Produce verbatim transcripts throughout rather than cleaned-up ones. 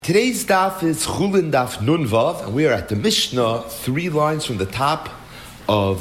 Today's daf is Chulin Daf Nun Vav, and we are at the Mishnah, three lines from the top of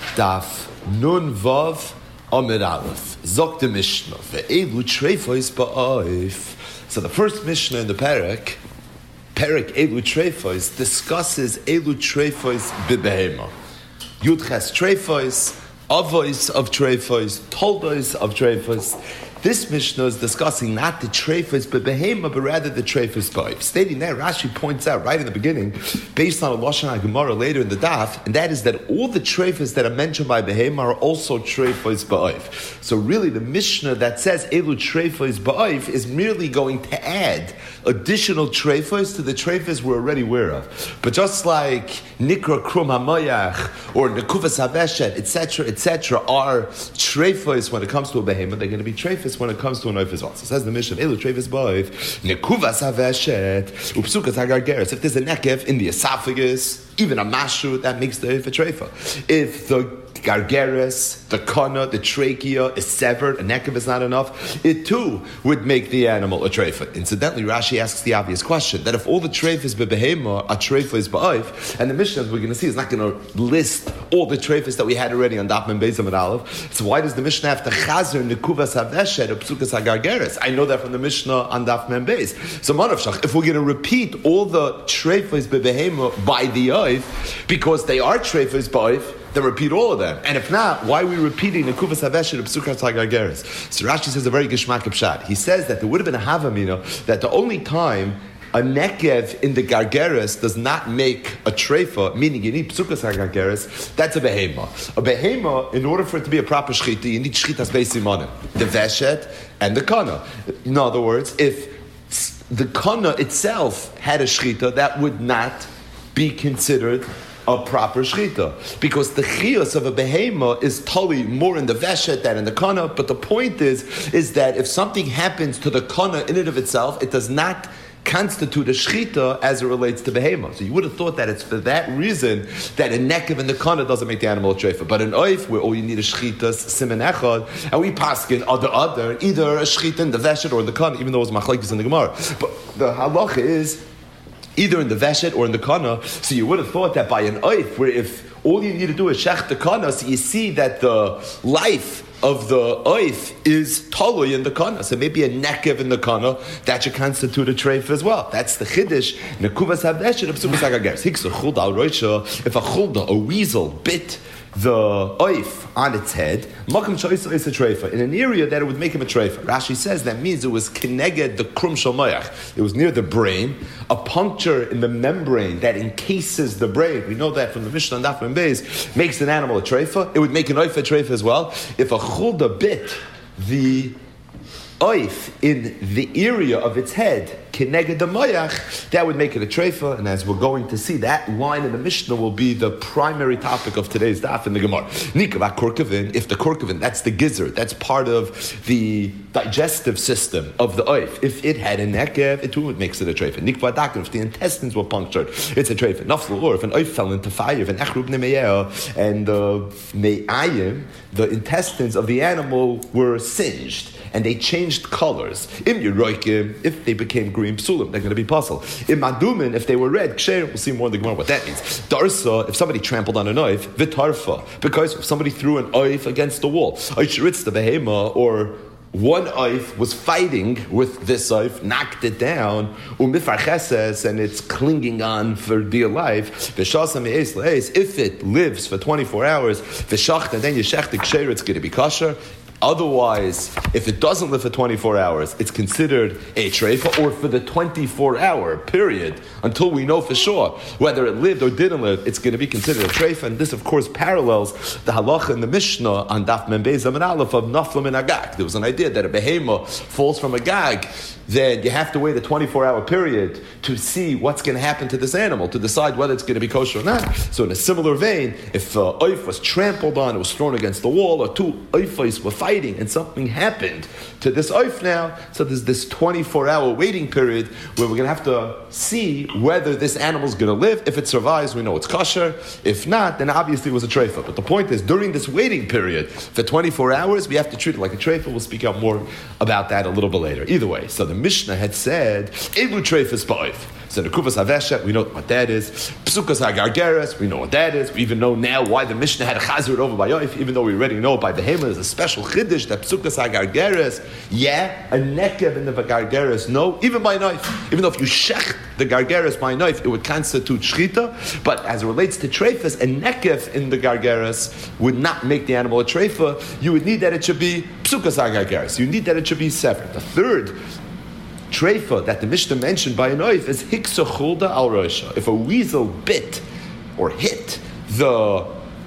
Daf Nun Vav Amid Aleph. Zok the Mishnah, ve'elu treifos ba'oif. So the first Mishnah in the Perek, Perek Elu Treifos, discusses Elu Treifos b'behema. Yudches Treifos, Avois of Treifos, Toldos of Treifos. This Mishnah is discussing not the treifos b'behema, but rather the treifos b'oif. Stating there, Rashi points out right in the beginning, based on a Lashon HaGemara later in the daf, and that is that all the treifos that are mentioned by behema are also treifos b'oif. So really, the Mishnah that says elu treifos b'oif is merely going to add additional treifos to the treifos we're already aware of. But just like nikra krum hamayach or nekuvas haveshet, et cetera, et cetera, are treifos when it comes to a behema, they're going to be treifos when it comes to an oif as well. So says the Mishnah, Elu treifos b'oif, nekuvas haveshet, upsukas hagargeres. If there's a nekev in the esophagus, even a mashu, that makes the oif a treifa. If the gargeres, the kana, the trachea is severed, a nekev is not enough, it too would make the animal a treifa. Incidentally, Rashi asks the obvious question, that if all the treifas b'behema are treifas b'oif, and the Mishnah, we're going to see, is not going to list all the treifas that we had already on Daf Mem Beis Amud Aleph, so why does the Mishnah have to chazer nekuvas haveshet or psukas hagargeres? I know that from the Mishnah on Daf Mem Beis. So manavshach, if we're going to repeat all the treifas b'behema by the oif, because they are treifas b'oif, then repeat all of them. And if not, why are we repeating the Kuvas Haveshet of Psukas HaGargeres? So Rashi says a very geshmak pshat. He says that there would have been a havamina that the only time a nekev in the gargeres does not make a treifa, meaning you need Psukas HaGargeres, that's a behema. A behema, in order for it to be a proper shchita, you need shchitas beisimanim, the veshet and the kana. In other words, if the kana itself had a shchita, that would not be considered a proper shchita, because the chiyus of a behema is totally more in the veshet than in the kana. But the point is, is that if something happens to the kana in and of itself, it does not constitute a shchita as it relates to behema. So you would have thought that it's for that reason that a nekev in the kana doesn't make the animal a treifa. But in oif, where all you need is shchitas simen echad, and we paskin other other either a shchita in the veshet or in the kana, even though it's machlekes in the Gemara. But the halacha is either in the veshet or in the kana. So you would have thought that by an oif, where if all you need to do is shech the kana, so you see that the life of the oif is totally in the kana. So maybe a nekev in the kana, that should constitute a treif as well. That's the chiddush. Nekuvas haveshet of psukas hagargeres. Hiksa chulda al roisha. If a chulda, a weasel, bit the oif on its head, makam shoysa is a treifa, in an area that it would make him a treifa. Rashi says that means it was keneged the krum shomayach. It was near the brain, a puncture in the membrane that encases the brain. We know that from the Mishnah and Daf Mem Beis makes an animal a treifa. It would make an oif a treifa as well. If a chulda bit the oif in the area of its head, keneged the moyach, that would make it a treifa. And as we're going to see, that line in the Mishnah will be the primary topic of today's daf in the Gemara. Nikavak kurkavin, if the kurkavin, that's the gizzard, that's part of the digestive system of the oif. If it had a nekev, it too would make it a treifa. Nikvadakin, if the intestines were punctured, it's a treifa. Nafsal, or if an oif fell into fire, and echrub nemeyeah, and the me'ayim, the intestines of the animal were singed, and they changed colors. Im yeroikim, if they became green psulim, they're going to be puzzle. Im madumin, if they were red, ksher, we'll see more in the Gemara what that means. Darsa, if somebody trampled on an oif, vitarfa, because if somebody threw an oif against the wall, oishritz the behema, or one oif was fighting with this oif, knocked it down, umifarcheses, and it's clinging on for dear life. If it lives for twenty-four hours, v'shacht, and then you shecht the ksher, it's going to be kosher. Otherwise, if it doesn't live for twenty-four hours, it's considered a treifa, or for the twenty-four hour period, until we know for sure whether it lived or didn't live, it's going to be considered a treifa. And this, of course, parallels the halacha in the Mishnah on Daf Mem Beis Amud Aleph of naflam in agag. There was an idea that a behema falls from a gag, then you have to wait a twenty-four hour period to see what's going to happen to this animal, to decide whether it's going to be kosher or not. So in a similar vein, if uh, oif was trampled on, it was thrown against the wall, or two oifos were fighting, and something happened to this oif now, so there's this twenty-four hour waiting period where we're going to have to see whether this animal is going to live. If it survives, we know it's kosher. If not, then obviously it was a treifa. But the point is, during this waiting period for twenty-four hours, we have to treat it like a treifa. We'll speak out more about that a little bit later. Either way, so the Mishnah had said, Elu treifas ba'oif. So the Kufas Havesha, we know what that is. Psukas HaGargeres, we know what that is. We even know now why the Mishnah had a chazir over by Oif, even though we already know by Behema there's a special chiddush that Psukas HaGargeres, yeah, a nekev in the Gargeres, no, even by knife. Even though if you shech the Gargeres by knife, it would constitute shchita, but as it relates to treifas, a nekev in the Gargeres would not make the animal a treifa. You would need that it should be Psukas HaGargeres. You need that it should be severed. The third treifa that the Mishnah mentioned by an oif is hiksa chulda al rosha. If a weasel bit or hit the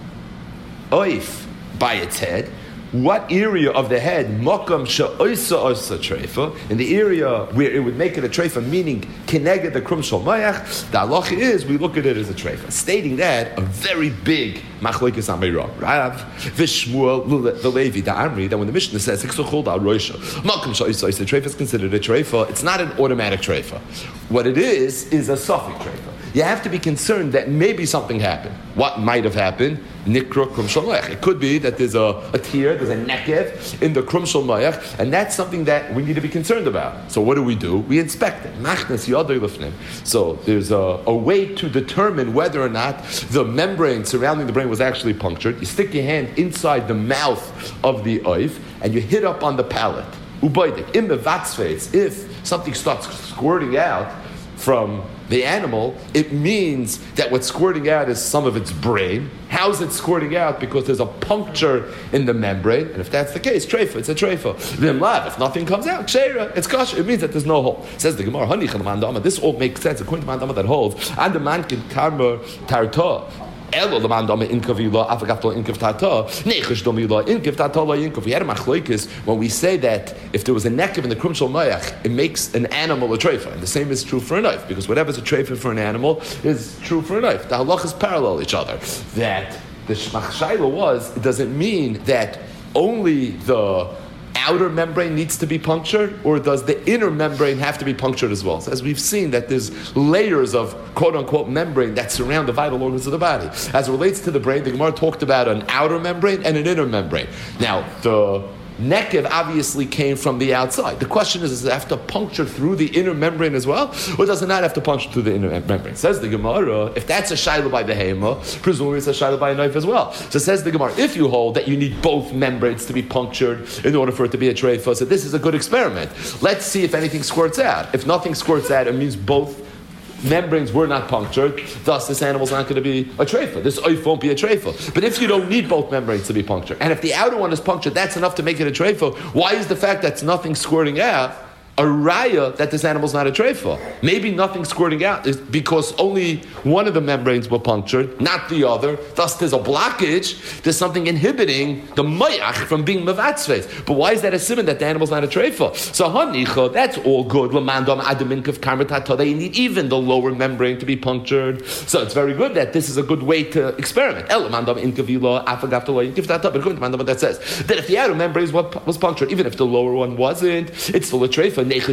oif by its head, what area of the head, makam sha'oisa oisa treifa, in the area where it would make it a treifa, meaning keneged the krum shal mayach, the halacha is we look at it as a treifa. Stating that, a very big machlokes ameira, Rav v'Shmuel the Levi the Amri, that when the Mishnah says hiksa chulda al rosha, makam sha'oisa oisa treifa is considered a treifa. It's not an automatic treifa. What it is is a suffix treifa. You have to be concerned that maybe something happened. What might have happened? Nikra krum shal mayach. It could be that there's a, a tear, there's a nekev in the krum shal mayach, and that's something that we need to be concerned about. So what do we do? We inspect it. Machnas yadei lifnim. So there's a, a way to determine whether or not the membrane surrounding the brain was actually punctured. You stick your hand inside the mouth of the oif, and you hit up on the palate. Ubaydik, in the vatzfeis, if something starts squirting out from the animal, it means that what's squirting out is some of its brain. How's it squirting out? Because there's a puncture in the membrane, and if that's the case, treifa, it's a treifa. V'imlav, if nothing comes out, sheira, it's kasha. It means that there's no hole. Says the Gemara, Hani Chalamandama. This all makes sense according to Mandama that holds. And the man can karma tarta. Elo the man dama inkavila afagaftol inkav tata nechish domila inkav tata la inkav. We had a machlokes when we say that if there was a nekev in the krum shal mayach, it makes an animal a treifa, and the same is true for a knife, because whatever's a treifa for an animal is true for a knife. The halachas parallel each other. That the shmachshayla was, it doesn't mean that only the outer membrane needs to be punctured, or does the inner membrane have to be punctured as well? So as we've seen that there's layers of quote-unquote membrane that surround the vital organs of the body. As it relates to the brain, the Gemara talked about an outer membrane and an inner membrane. Now, the nekev obviously came from the outside. The question is, does it have to puncture through the inner membrane as well, or does it not have to puncture through the inner membrane? Says the Gemara, if that's a shayla by behema, presumably it's a shayla by a knife as well. So says the Gemara, if you hold that you need both membranes to be punctured in order for it to be a treifa, so this is a good experiment. Let's see if anything squirts out. If nothing squirts out, it means both membranes were not punctured, thus this animal's not going to be a treifa. This oif won't be a treifa. But if you don't need both membranes to be punctured, and if the outer one is punctured, that's enough to make it a treifa, why is the fact that nothing squirting out a raya that this animal's not a treifa? Maybe nothing squirting out is because only one of the membranes were punctured, not the other. Thus, there's a blockage. There's something inhibiting the mayach from being mevatzves. But why is that a simon that the animal's not a treifa? So, hanicha, that's all good. Lamandam adaminkav karmatata. They need even the lower membrane to be punctured. So it's very good that this is a good way to experiment. Elamandam inkavila afagavtala inkavtata. But according to Mandam, that says that if the outer membrane was punctured, even if the lower one wasn't, it's still a treifa. Maybe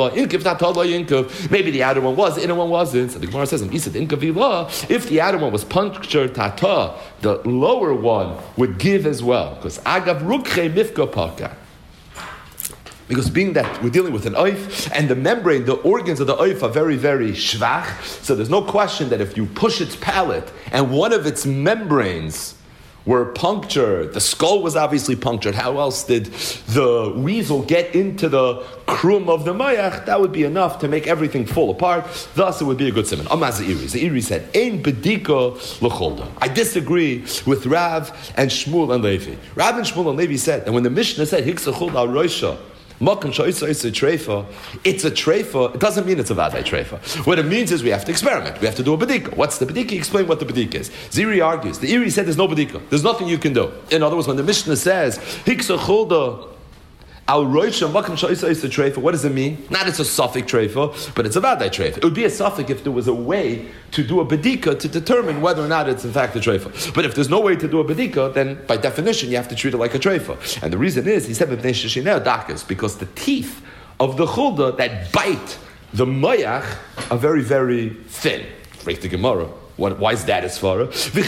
the outer one was, the inner one wasn't. So the Gemara says, if the outer one was punctured tata, the lower one would give as well. Because agav rukche mifka paka. Because being that we're dealing with an oif, and the membrane, the organs of the oif are very, very shvach, so there's no question that if you push its palate and one of its membranes were punctured, the skull was obviously punctured, how else did the weasel get into the krum of the mayach? That would be enough to make everything fall apart. Thus, it would be a good simon. Amaz Iri. The Iri said, Ein bedika l'cholda. I disagree with Rav and Shmuel and Levi. Rav and Shmuel and Levi said that when the Mishnah said, Hiksa chulda al rosha, it's a treifa. It's a treifa. It doesn't mean it's a vadai treifa. What it means is we have to experiment. We have to do a bedika. What's the bedika? Explain what the bedika is. Ziri argues. The Iri said there's no bedika. There's nothing you can do. In other words, when the Mishnah says hiksa chulda al roisha makom sha'isa is a treifa, what does it mean? Not it's a suffix treifa, but it's a vadai treifa. It would be a suffix if there was a way to do a bedika to determine whether or not it's in fact a treifa. But if there's no way to do a bedika, then by definition you have to treat it like a treifa. And the reason is, he said because the teeth of the chulda that bite the mayach are very, very thin. Break the Gemara. What, why is that as far?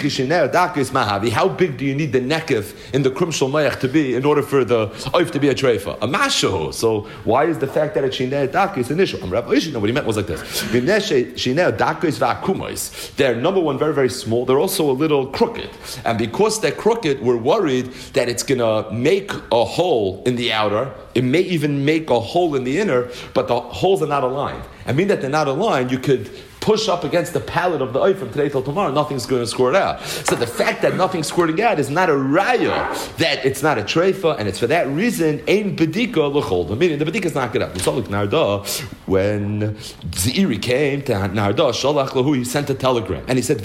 How big do you need the nekev in the krum shel mayach to be in order for the oif to be a treifa? A mashahu. So why is the fact that it's shinei dakis initial? I'm Rabbi Ishina. What he meant was like this: shinei dakis va'akumos. They're number one, very very small. They're also a little crooked, and because they're crooked, we're worried that it's gonna make a hole in the outer. It may even make a hole in the inner, but the holes are not aligned. I mean that they're not aligned, you could push up against the palate of the oif from today till tomorrow, nothing's going to squirt out. So the fact that nothing's squirting out is not a raya that it's not a treifa, and it's for that reason, ein bedika l'cholda. Meaning the bedika is not good up. Narda, when Zeiri came to Narda, shalach lahu, he sent a telegram, and he said,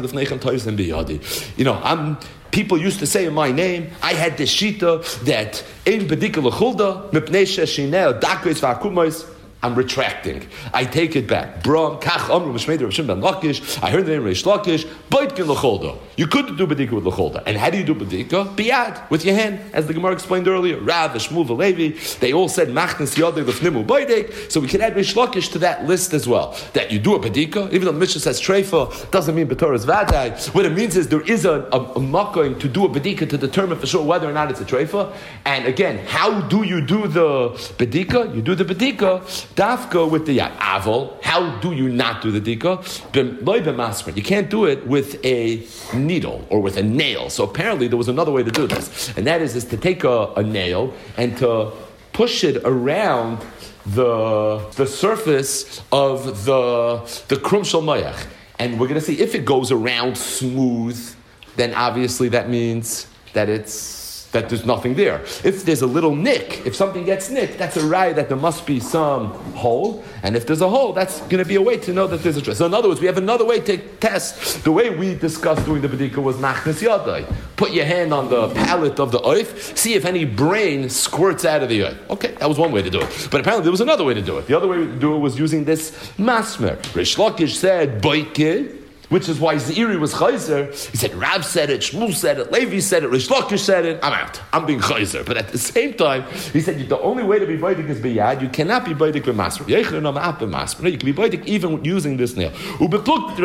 you know, I'm people used to say in my name, I had this shita that ein bedika l'chulda mipnei sheshineh dakos v'akumos. I'm retracting. I take it back. Bram, kach amru mishmei Rav Shimon ben Lakish. I heard the name Reish Lakish. Boitkin l'cholda. You could do bedika with l'cholda. And how do you do bedika? Biyad, with your hand, as the Gemara explained earlier. Rav, Shmuel, Levi. They all said machnas yadei l'fnimu boidek. So we can add Reish Lakish to that list as well. That you do a bedika, even though the Mishnah says treifa, doesn't mean b'toras vadai. What it means is there is a, a, a makkah to do a bedika to determine for sure whether or not it's a treifa. And again, how do you do the bedika? You do the bedika dafka with the yad. Aval, how do you not do the dika? You can't do it with a needle or with a nail. So apparently there was another way to do this. And that is, is to take a, a nail and to push it around the, the surface of the, the krum shel mayach. And we're going to see if it goes around smooth, then obviously that means that it's that there's nothing there. If there's a little nick, if something gets nicked, that's a raya that there must be some hole. And if there's a hole, that's going to be a way to know that there's a trace. So in other words, we have another way to test. The way we discussed doing the bedika was machnas yadai. Put your hand on the palate of the oif, see if any brain squirts out of the oif. Okay, that was one way to do it. But apparently there was another way to do it. The other way to do it was using this masmer. Reish Lakish said, boike, which is why Zeiri was chayzer. He said, Rav said it, Shmuel said it, Levi said it, Reish Lakish said it. I'm out. I'm being chayzer. But at the same time, he said the only way to be baidik is biyad. You cannot be baidik with masr. No, you can be baidik even using this nail. Oh, by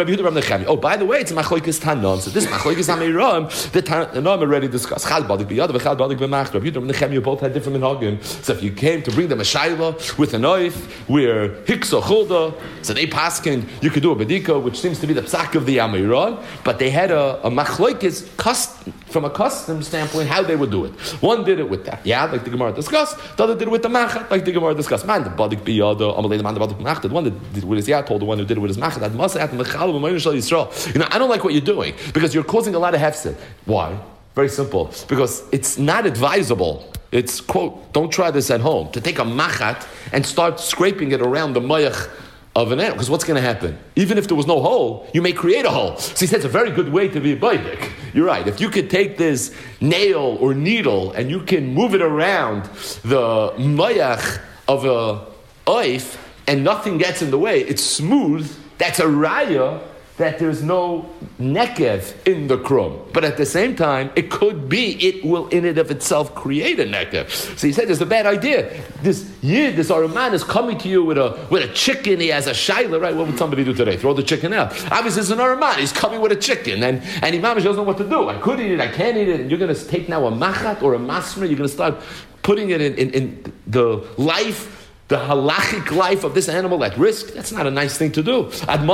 the way, it's machlokes tanon. So this machlokes amiram, the tanon already discussed. Chad baidik biyad, v'chad baidik b'machra. Rabbi Yehuda and Nechemia both had different minhagim. So if you came to bring them a shayla with a knife, where hiksa chulda, so they paskin, you could do a bedika, which seems to be the psak of the Amiran, but they had a, a machlokes custom, from a custom standpoint, how they would do it. One did it with that, yeah, like the Gemara discussed. The other did it with the machat, like the Gemara discussed. Man, the badik biyada, amalei the man the badik machat. The one that did it with his yad told the one who did it with his machat. That must have mechal b'mayim shel Yisrael. You know, I don't like what you're doing because you're causing a lot of hefsed. Why? Very simple. Because it's not advisable. It's quote, don't try this at home, to take a machat and start scraping it around the mayach of an animal, because what's going to happen? Even if there was no hole, you may create a hole. So he said it's a very good way to be a baidik. You're right. If you could take this nail or needle and you can move it around the mayach of a oif and nothing gets in the way, it's smooth, that's a raya that there's no nekev in the krum. But at the same time, it could be, it will in and of itself create a nekev. So he said, there's a bad idea. This yid, this Araman is coming to you with a with a chicken, he has a shayla, right? What would somebody do today? Throw the chicken out. Obviously it's an Araman, he's coming with a chicken, and, and Imam doesn't know what to do. I could eat it, I can't eat it, and you're going to take now a machat or a masmer, you're going to start putting it in, in, in the life, the halachic life of this animal at risk. That's not a nice thing to do. So the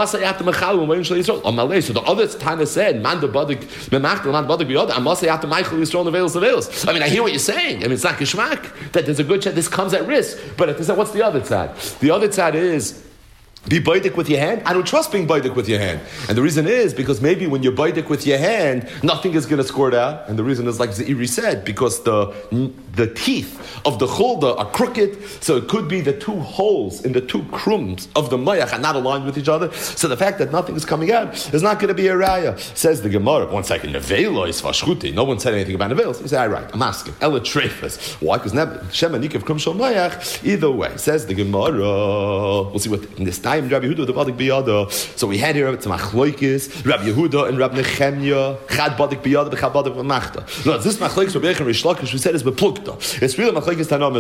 other Tana said, "Man the badik, memachtel, man badik biyod, amasay after Michael Yisrael neveils neveils." I mean, I hear what you're saying. I mean, it's not kishmak that there's a good chance this comes at risk. But at this, what's the other side? The other side is, be baidik with your hand. I don't trust being baidik with your hand. And the reason is because maybe when you're baidik with your hand, nothing is going to squirt out. And the reason is like Zeiri said, because the the teeth of the chulda are crooked, so it could be the two holes in the two crumbs of the mayach are not aligned with each other. So the fact that nothing is coming out is not going to be a raya. Says the Gemara, one second, nevelo is vashchuti. No one said anything about nevelos. You say, all right, I'm asking. Ela trefes. Why? Because Shem and Nikav krum shel mayach. Either way, says the Gemara. We'll see what in this time Rabbi Yehuda the badik biyada. So we had here it's machlokes Rabbi Yehuda and Rabbi Nechemia. Chad badik biyada, chad badik b'machta. No, this machlokes Rabbi Yechon Reish Lakish we said is beplukt. It's really machlokes Tanam as well.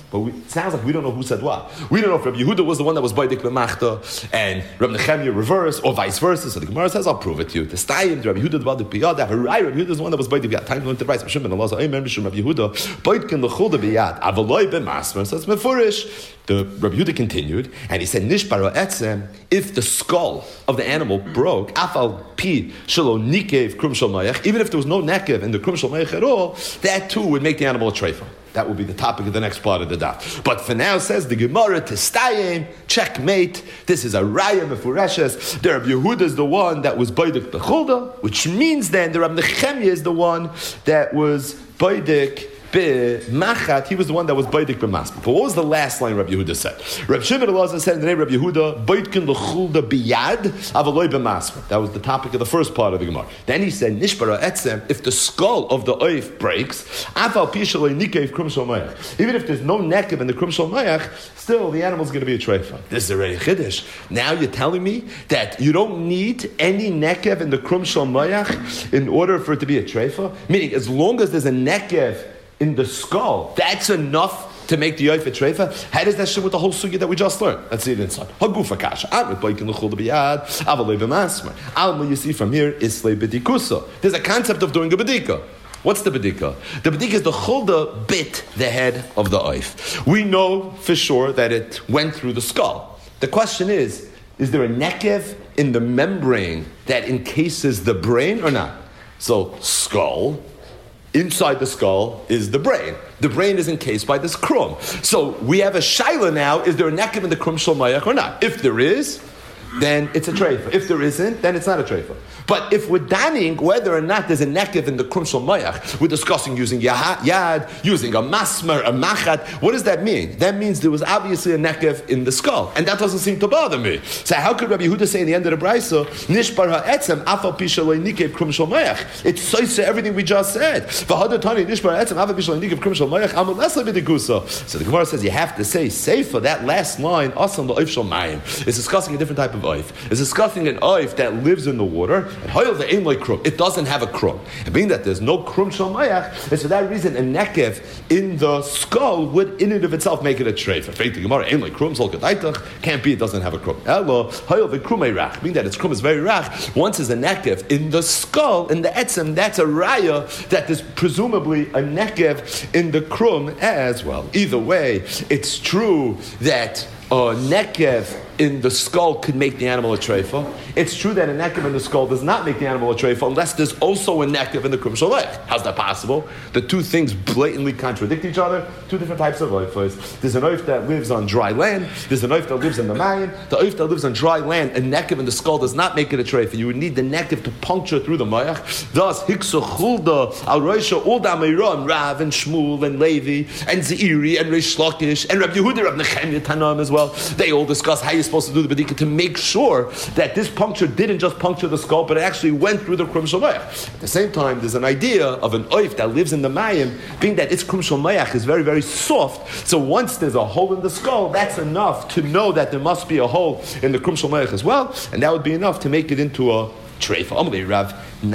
But we, it sounds like we don't know who said what. We don't know if Rabbi Yehuda was the one that was Baidik B'machta and Rabbi Nechemia reversed, or vice versa. So the Gemara says, I'll prove it to you. The Stayim, Rabbi Yehuda B'adik B'yad, Harai, Rabbi Yehuda is the one that was Baidik B'yad. Time to learn the rights. Mishum ben Allah, Amen, Mishum Rabbi Yehuda, Baidkin L'chulda B'yad, Avaloi B'masmer. So it's Mefurish. The Rabbi Yehuda continued, and he said, Nishbara Etzem, if the skull of the animal broke, Afal Pi Shalo Nikev Krum Shal Mayach, even if there was no Nekev in the Krum Shal Mayach at all, that too would make the animal a treifa. That will be the topic of the next part of the daf. But for now, says the Gemara, Testayim, checkmate. This is a Raya Mefureshes. The Rabbi Yehuda is the one that was Baidik B'chulda, which means then the Rabbi Nechemia is the one that was Baidik B'machat. He was the one that was Baidik B'masma. But what was the last line Rabbi Yehuda said? Rabbi Shimon Elazar said in the name of Rabbi Yehuda, Baidkin l'chulda b'yad, avaloi b'masma. That was the topic of the first part of the Gemara. Then he said, Nishbara etzem, if the skull of the oif breaks, afal pishalei nikev krum shal mayach. Even if there's no nekev in the krum shal mayach, still the animal's going to be a treifa. This is already chiddush. Now you're telling me that you don't need any nekev in the krum shal mayach in order for it to be a treifa? Meaning, as long as there's a nekev in the skull, that's enough to make the yoif a treifa. How does that shit with the whole sugya that we just learned? Let's see it inside. Hagufa kasha. Amrit baikin l'chul b'yad. Avalei b'masmer. Alma you see from here is slei b'dikusa. There's a concept of doing a b'dika. What's the b'dika? The b'dika is the chulda bit the head of the oif. We know for sure that it went through the skull. The question is, is there a nekev in the membrane that encases the brain or not? So skull. Inside the skull is the brain. The brain is encased by this krum. So we have a shaila now, is there a nekev in the krum shal mayach or not? If there is, then it's a treifa. If there isn't, then it's not a treifa. But if we're danning whether or not there's a nekev in the krum shal mayach, we're discussing using yad, using a masmer, a machat. What does that mean? That means there was obviously a nekev in the skull, and that doesn't seem to bother me. So how could Rabbi Yehuda say in the end of the brayso, nishbar ha'etzem afal pisha lo nikev krum shal mayach? It's so everything we just said. V'hadar tani nishbar ha'etzem afal pisha lo nikev krum shal mayach amal lesla b'dikusa. So the Gemara says you have to say seifa, that last line asam la'oif shal mayim. It's discussing a different type of oif. It's discussing an oif that lives in the water. And hoyel the aim like krum. It doesn't have a krum. And being that there's no krum shal mayach, and for that reason a nekev in the skull would in and of itself make it a treifa. Faith the Gemara aim like krum sol kedaitach can't be. It doesn't have a krum. Elo hoyel the krum rach. Being that its krum is very rach. Once is a nekev in the skull in the etzem, that's a raya that there's presumably a nekev in the krum as well. Either way, it's true that a nekev in the skull could make the animal a treifa. It's true that a nekev in the skull does not make the animal a treifa unless there's also a nekev in the krum shal mayach. How's that possible? The two things blatantly contradict each other. Two different types of oifos. There's an oif that lives on dry land. There's an oif that lives in the mayim. The oif that lives on dry land, a nekev in the skull does not make it a treifa. You would need the nekev to puncture through the mayach. Thus, hiksa chulda al roisha ulda meiram Rav and Shmuel and Levi and Zeiri and Reish Lakish and Rabbi Yehuda, Rabbi Nechemia Tanam as well. They all discuss how you're supposed to do the bedika to make sure that this puncture didn't just puncture the skull, but it actually went through the krum shal mayach. At the same time, there's an idea of an oif that lives in the mayim, being that its krum shal mayach is very, very soft. So once there's a hole in the skull, that's enough to know that there must be a hole in the krum shal mayach as well, and that would be enough to make it into a treifa. Amalei Rav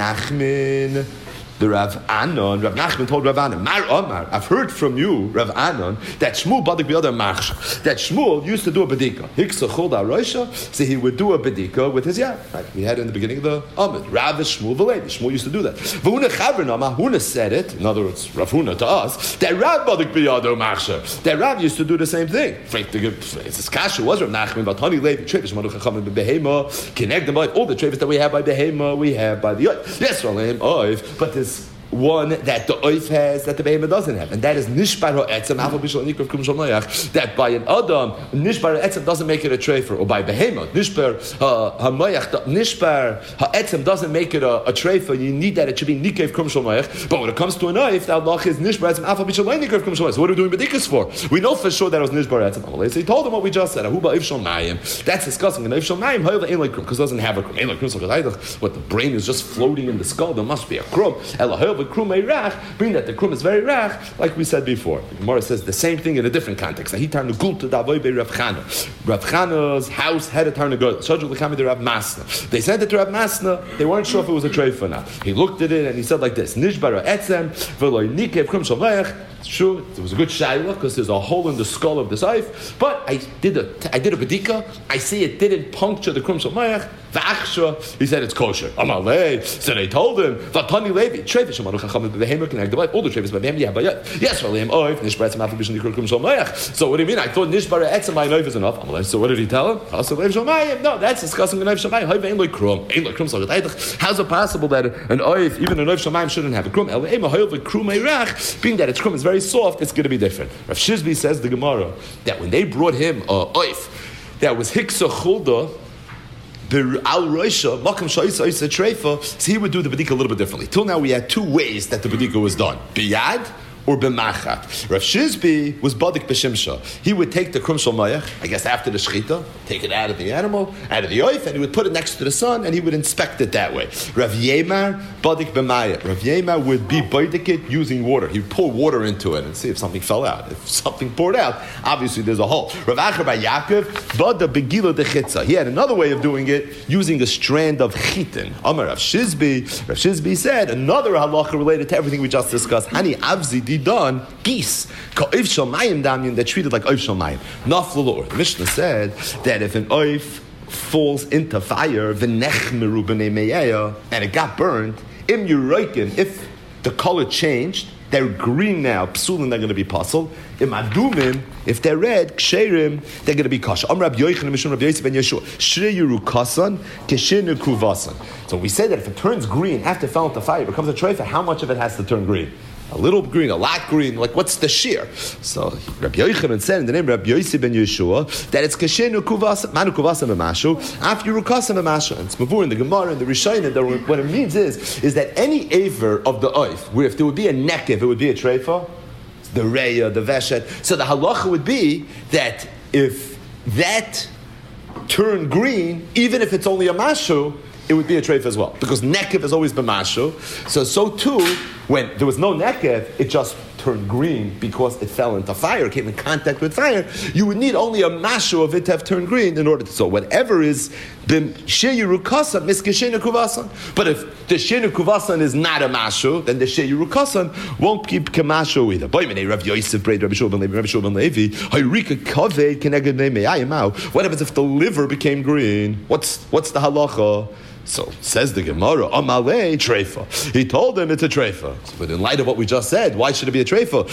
Nachman. The Rav Anon, Rav Nachman told Rav Anon, Mar Omar, I've heard from you, Rav Anon, that Shmuel badik b'yadar machsh, that Shmuel used to do a bedika. Hiksa chol da roisha, so he would do a bedika with his yad. Right? We had it in the beginning of the Amid. Rav is Shmuel v'levi. Shmuel used to do that. V'huna chavernama, Huna said it, in other words, Rav Huna to us, that Rav badik b'yadar machsh, that Rav used to do the same thing. It's his kasha was Rav Nachman, but Hani levi, trevish manuch hachamim b'behema, kineg them all the trevish that we have by behema, we have by the oif. Yes, Ralim, oif, but this one that the oif has that the behemoth doesn't have, and that is nishbar ha'etzem hafal b'shal nikov krum shal mayach. That by an adam nishbar ha'etzem doesn't make it a treifer, or by behemoth nishbar ha'mayach nishbar ha'etzem doesn't make it a, a treifer. You need that it should be nikev krum shal mayach. But when it comes to an oif, the Allah is nishbar ha'etzem hafal b'shal nikov krum shal mayach. So what are we doing bedikas for? We know for sure that it was nishbar ha'etzem. So he told him what we just said. Ahuba if shal mayim. That's discussing an if shal mayim. However, ain't like krum because it doesn't have a krum. Ain't like krum. What the brain is just floating in the skull. There must be a krum. Ela krum rach, being that the krum is very rach, like we said before. The Gemara says the same thing in a different context. He turned the gul to Davoy be Rav Chana. Rav Chana's house had a turn to go. Shadru l'chami to Rav Masna. They sent it to Rav Masna. They weren't sure if it was a treifa or not. He looked at it and he said like this: Nishbara etzem v'loy nikev krum shal mayach. It's true, it was a good shayla because there's a hole in the skull of the saif. But I did a, I did a bedika. I see it didn't puncture the krum shel mayach. V'achshra, he said it's kosher. Amalei. So they told him, Vatani Levi, Trevish Amanu Chacham behemer can the all the trevis behem yabayat. Yes, Ralim oif nishbaretz mafal bishon the krum shel mayach. So what do you mean? I thought nishbare etzem my knife is enough. Amalei. So what did he tell him? Also knife shel mayach. No, that's discussing the knife shel mayach. Hay vein loy krum. Ein loy krum so how's it possible that an oif, even a knife shel mayach, shouldn't have a krum? El ema hayov krum meirach. Being that its krum is very soft, it's going to be different. Rav Shizbi says the Gemara that when they brought him a oif that was hiksa chulda. Al Roisha, Makam Shaisa Isa Treifa, so he would do the Badika a little bit differently. Till now we had two ways that the Badika was done. Biyad or b'machat. Rav Shizbi was badik b'shimsha. He would take the krum shel mayach, I guess after the shechita, take it out of the animal, out of the oif, and he would put it next to the sun, and he would inspect it that way. Rav Yemar badik b'mayach. Rav Yemar would be badik it using water. He would pour water into it and see if something fell out. If something poured out, obviously there's a hole. Rav Acher bar Yaakov bada begila dechitza. He had another way of doing it, using a strand of chitin. Amar Rav Shizbi. Rav Shizbi said another halacha related to everything we just discussed. Hani avzi done geese ka'oif shel mayim damyan that treated like oif shel mayim naflu l'or. The Mishnah said that if an oif falls into fire v'nechmeru b'nei meyeya and it got burned im yuroikin, if the color changed, they're green now, psulin, they're going to be puzzled. Im adumim, if they're red, ksherim, they're going to be kasha. Am Rabbi Yochanan Mishum Rabbi Yosef ben Yeshua shrei yurukasan k'shin kuvasan. So we say that if it turns green after it fell into fire, it becomes a treifa. How much of it has to turn green? A little green, a lot green, like what's the shear? So Rabbi Yochanan said in the name of Rabbi Yosef ben Yeshua that it's kashenu kuvasa, manu kuvasa memashu, after yurukasa memashu. And it's mavur in the Gemara and the Rishonim that what it means is is that any aver of the oif, where if there would be a nekev, it would be a treifa, the reya, the veshet. So the halacha would be that if that turned green, even if it's only a mashu, it would be a treif as well, because nekev has always been mashu. So so too, when there was no nekev, it just turned green because it fell into fire, came in contact with fire. You would need only a mashu of it to have turned green in order to. So whatever is bim sheyiru kasan miskeshenu kuvasan. But if the shenu kuvasan is not a mashu, then the sheyiru kasan won't keep kemashu either. Boy, Rav Yosef Braid, Rabbi Shua ben Levi, Rabbi Shua ben Levi, hayrika kaved keneged me'ayimau. What happens if the liver became green? What's what's the halacha? So says the Gemara, Amalei treifa. He told him it's a treifa. But in light of what we just said, why should it be a treifa?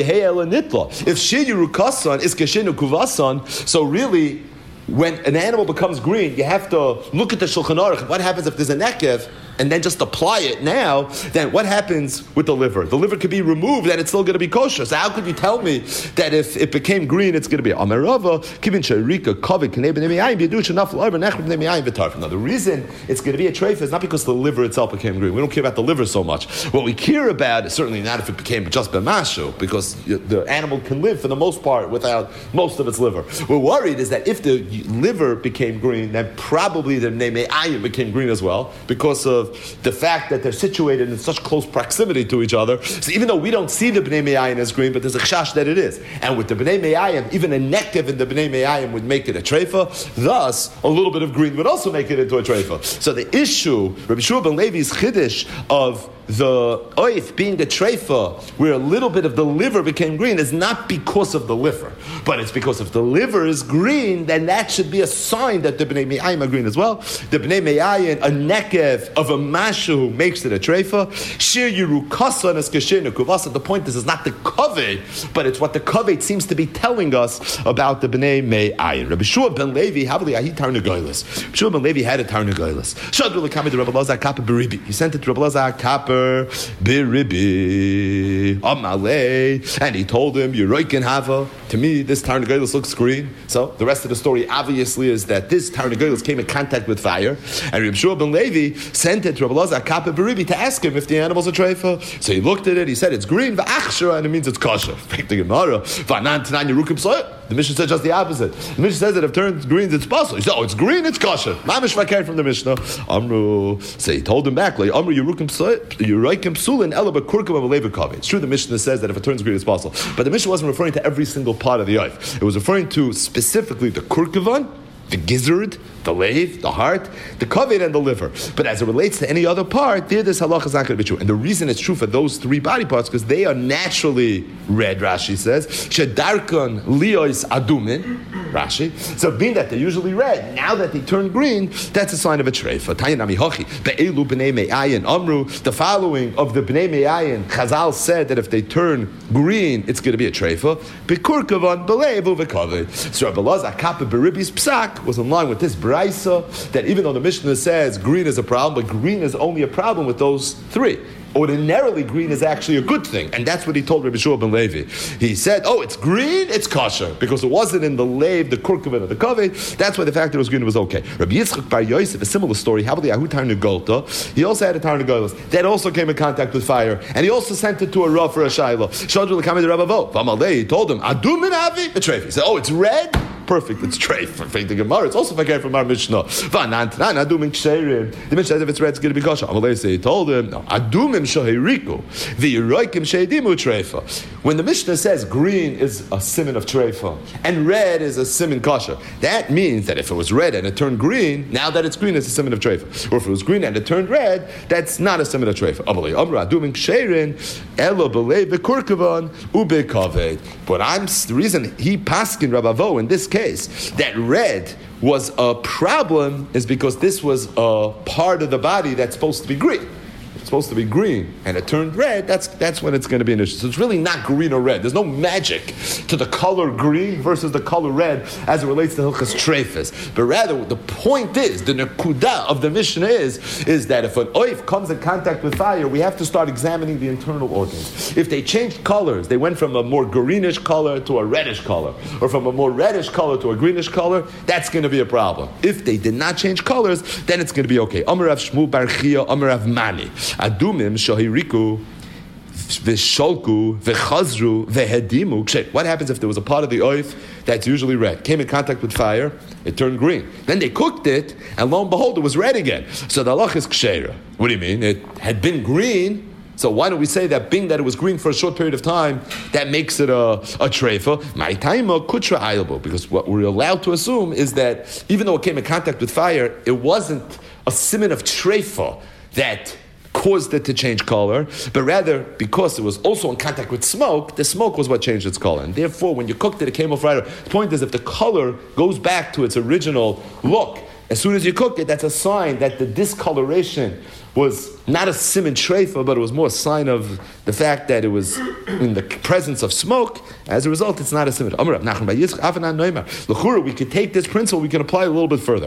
If shiyiru kasan is keshenu kuvasan, so really, when an animal becomes green, you have to look at the Shulchan Aruch. What happens if there's a nekev, and then just apply it now? Then what happens with the liver? The liver could be removed, and it's still going to be kosher. So how could you tell me that if it became green, it's going to be Amarava? Now the reason it's going to be a treifa is not because the liver itself became green. We don't care about the liver so much. What we care about is certainly not if it became just b'mashu, because the animal can live for the most part without most of its liver. We're worried is that if the liver became green, then probably the bnei me'ayim became green as well, because of the fact that they're situated in such close proximity to each other. So even though we don't see the bnei me'ayim as green, but there's a chash that it is. And with the bnei me'ayim, even a nekev in the bnei me'ayim would make it a treifa. Thus, a little bit of green would also make it into a treifa. So the issue, Rabbi Shua ben Levi's chiddush of the oif being the treifa, where a little bit of the liver became green, is not because of the liver, but it's because if the liver is green, then that should be a sign that the bnei me'ayim are green as well. The bnei me'ayim, a nekev of a mashu makes it a treifa. Shir yiru kasan is kashenu kuvasa. The point is, it's not the kaved, but it's what the kaved seems to be telling us about the bnei me'ayim. Rabbi Shua ben Levi, havli ahi tarnagoylis. Rabbi Shua ben Levi had a tarnagoylis. Shadru l'kamid Rabbi Elazar kapper beribi. He sent it to Rabbi Elazar kapper biribi amalei, and he told him, "Yeroikin hava." To me, this tarnagoylis looks green. So the rest of the story obviously is that this tarnagoylis came in contact with fire, and Rabbi Shua ben Levi sent it to Rabbi Elazar kapper biribi to ask him if the animal's a treifa. So he looked at it. He said it's green, v'achshra, and it means it's kosher. The Gemara, v'anan tanan yerukim soy. The Mishnah said just the opposite. The Mishnah says that if it turns green, it's possible. He said, "Oh, it's green, it's kosher." Mamish vakar from the Mishnah. Amru. So he told him back, like Amru yerukim soy. It's true the Mishnah says that if it turns green it's possible, but the Mishnah wasn't referring to every single part of the oif. It was referring to specifically the kurkavan the gizzard, the lave, the heart, the kavod, and the liver. But as it relates to any other part, there this halacha is not going to be true. And the reason it's true for those three body parts because they are naturally red. Rashi says shedarkon liyos adumin. Rashi. So being that they're usually red, now that they turn green, that's a sign of a treifa. Tayanami hochi be'elu b'nei me'ayin amru. The following of the b'nei me'ayin, Chazal said that if they turn green, it's going to be a treifa. Bekurkavan b'leivu v'kavod. So Rabbi Elazar Kappa Beribi's psak was in line with this brisa that even though the Mishnah says green is a problem, but green is only a problem with those three. Ordinarily, green is actually a good thing, and that's what he told Rabbi Shua ben Levi. He said, "Oh, it's green, it's kosher because it wasn't in the lave, the kurkavin, or the kaveh. That's why the fact that it was green was okay." Rabbi Yitzchak Bar Yosef, a similar story. How about the Ahu Tarnagolta? He also had a Tarnagolas that also came in contact with fire, and he also sent it to a rav for a shayla. Shadru l'kamei Rabavo. Vamalei, he told him, "Adum min avi b'treif." He said, "Oh, it's red." Perfect, it's treif. For the Gemara, it's also fakir from our Mishnah. Vanant, adumim ksherim. The Mishnah says if it's red, it's going to be kosher. Amalei say he told him, no, adumim shahiriku, v'yiroikim sheidimu treifa. When the Mishnah says green is a siman of treifa and red is a siman kosher, that means that if it was red and it turned green, now that it's green, it's a siman of treifa. Or if it was green and it turned red, that's not a siman of treifa. Amalei amra adumim ksherim elo b'lei v'kurkavan ubekaved. But I'm the reason he paskin Rabavo in this case. That red was a problem is because this was a part of the body that's supposed to be green. It's supposed to be green, and it turned red. That's that's when it's going to be an issue. So it's really not green or red. There's no magic to the color green versus the color red as it relates to Hilchas Treifas. But rather, the point is, the nekuda of the Mishnah is, is that if an oif comes in contact with fire, we have to start examining the internal organs. If they changed colors, they went from a more greenish color to a reddish color, or from a more reddish color to a greenish color, that's going to be a problem. If they did not change colors, then it's going to be okay. Amar Rav Shmuel bar Chia, Amar Rav Mani. Adumim shahiriku v'sholku v'chazru v'hedimu. What happens if there was a part of the oif that's usually red, came in contact with fire, it turned green. Then they cooked it, and lo and behold, it was red again. So the halach is ksheira. What do you mean? It had been green. So why don't we say that being that it was green for a short period of time, that makes it a, a treifa? My taima kutra ayilbo. Because what we're allowed to assume is that even though it came in contact with fire, it wasn't a siman of treifa that caused it to change color, but rather because it was also in contact with smoke, the smoke was what changed its color. And therefore, when you cooked it, it came off right. The point is, if the color goes back to its original look, as soon as you cook it, that's a sign that the discoloration was not a siman treifa, but it was more a sign of the fact that it was in the presence of smoke. As a result, it's not a siman. We could take this principle, we can apply it a little bit further.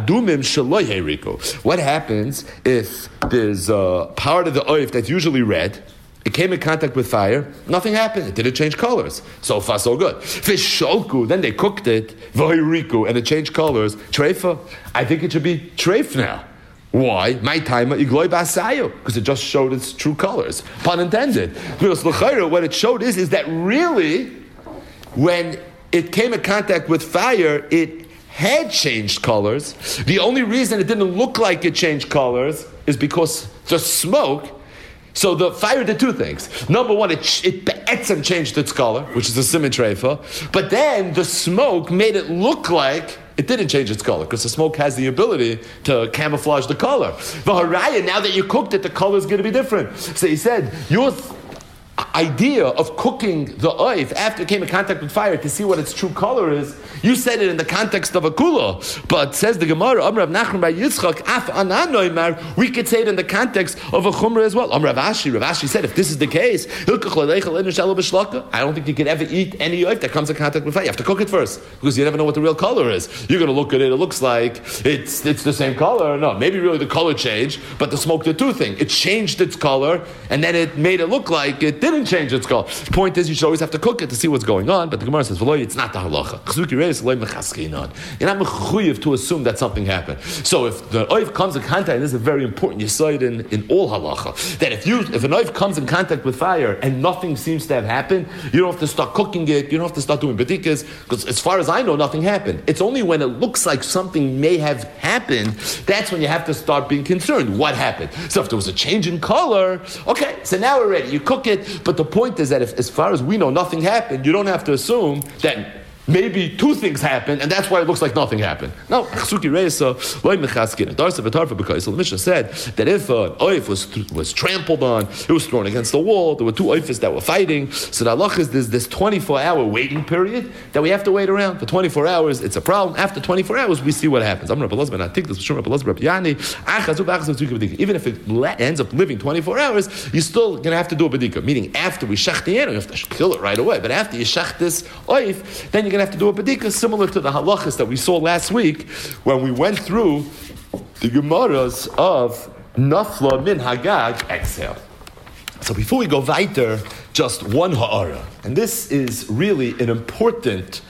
What happens if there's a part of the oif that's usually red, it came in contact with fire, nothing happened, it didn't change colors. So far, so good. Fish sholku, then they cooked it, v'hoiriku, and it changed colors. Treifa, I think it should be treif now. Why? My time, because it just showed its true colors. Pun intended. Because what it showed is, is that really, when it came in contact with fire, it had changed colors. The only reason it didn't look like it changed colors is because the smoke. So the fire did two things. Number one, it it be'etzem changed its color, which is a siman treifa. But then the smoke made it look like it didn't change its color, because the smoke has the ability to camouflage the color. V'haraya, now that you cooked it, the color is going to be different. So he said, your th- idea of cooking the oif after it came in contact with fire to see what its true color is, you said it in the context of a kula, but says the Gemara, Amr Rav Nachman bar Yitzchak, af ananoimar, we could say it in the context of a chumrah as well. Amr Rav Ashi, Rav Ashi said, if this is the case, I don't think you can ever eat any oif that comes in contact with fire. You have to cook it first, because you never know what the real color is. You're going to look at it, it looks like it's it's the same color. No, maybe really the color changed, but the smoke did two things. It changed its color, and then it made it look like it didn't change its color. The point is, you should always have to cook it to see what's going on, but the Gemara says, it's not the halacha. You're not mechuyev to assume that something happened. So if the oif comes in contact, and this is very important, you saw it in, in all halacha, that if you if an oif comes in contact with fire and nothing seems to have happened, you don't have to start cooking it, you don't have to start doing bedikas, because as far as I know, nothing happened. It's only when it looks like something may have happened, that's when you have to start being concerned. What happened? So if there was a change in color, okay, so now we're ready. You cook it, but the point is that if, as far as we know, nothing happened, you don't have to assume that maybe two things happened, and that's why it looks like nothing happened. No, the Mishnah said that if an oif was was trampled on, it was thrown against the wall, there were two oifes that were fighting, so the halach is there's this twenty-four hour waiting period that we have to wait around. For twenty-four hours, it's a problem. After twenty-four hours, we see what happens. I'm Rabbi Elazar, I think this was Rabbi Elazar, even if it ends up living twenty-four hours, you're still going to have to do a bedika, meaning after we shach the animal, you have to kill it right away, but after you shach this oif, then you're going to have to do a bedika, similar to the halachas that we saw last week when we went through the Gemaras of Nafla min Hagag, exhale. So before we go weiter, just one ha'ara, and this is really an important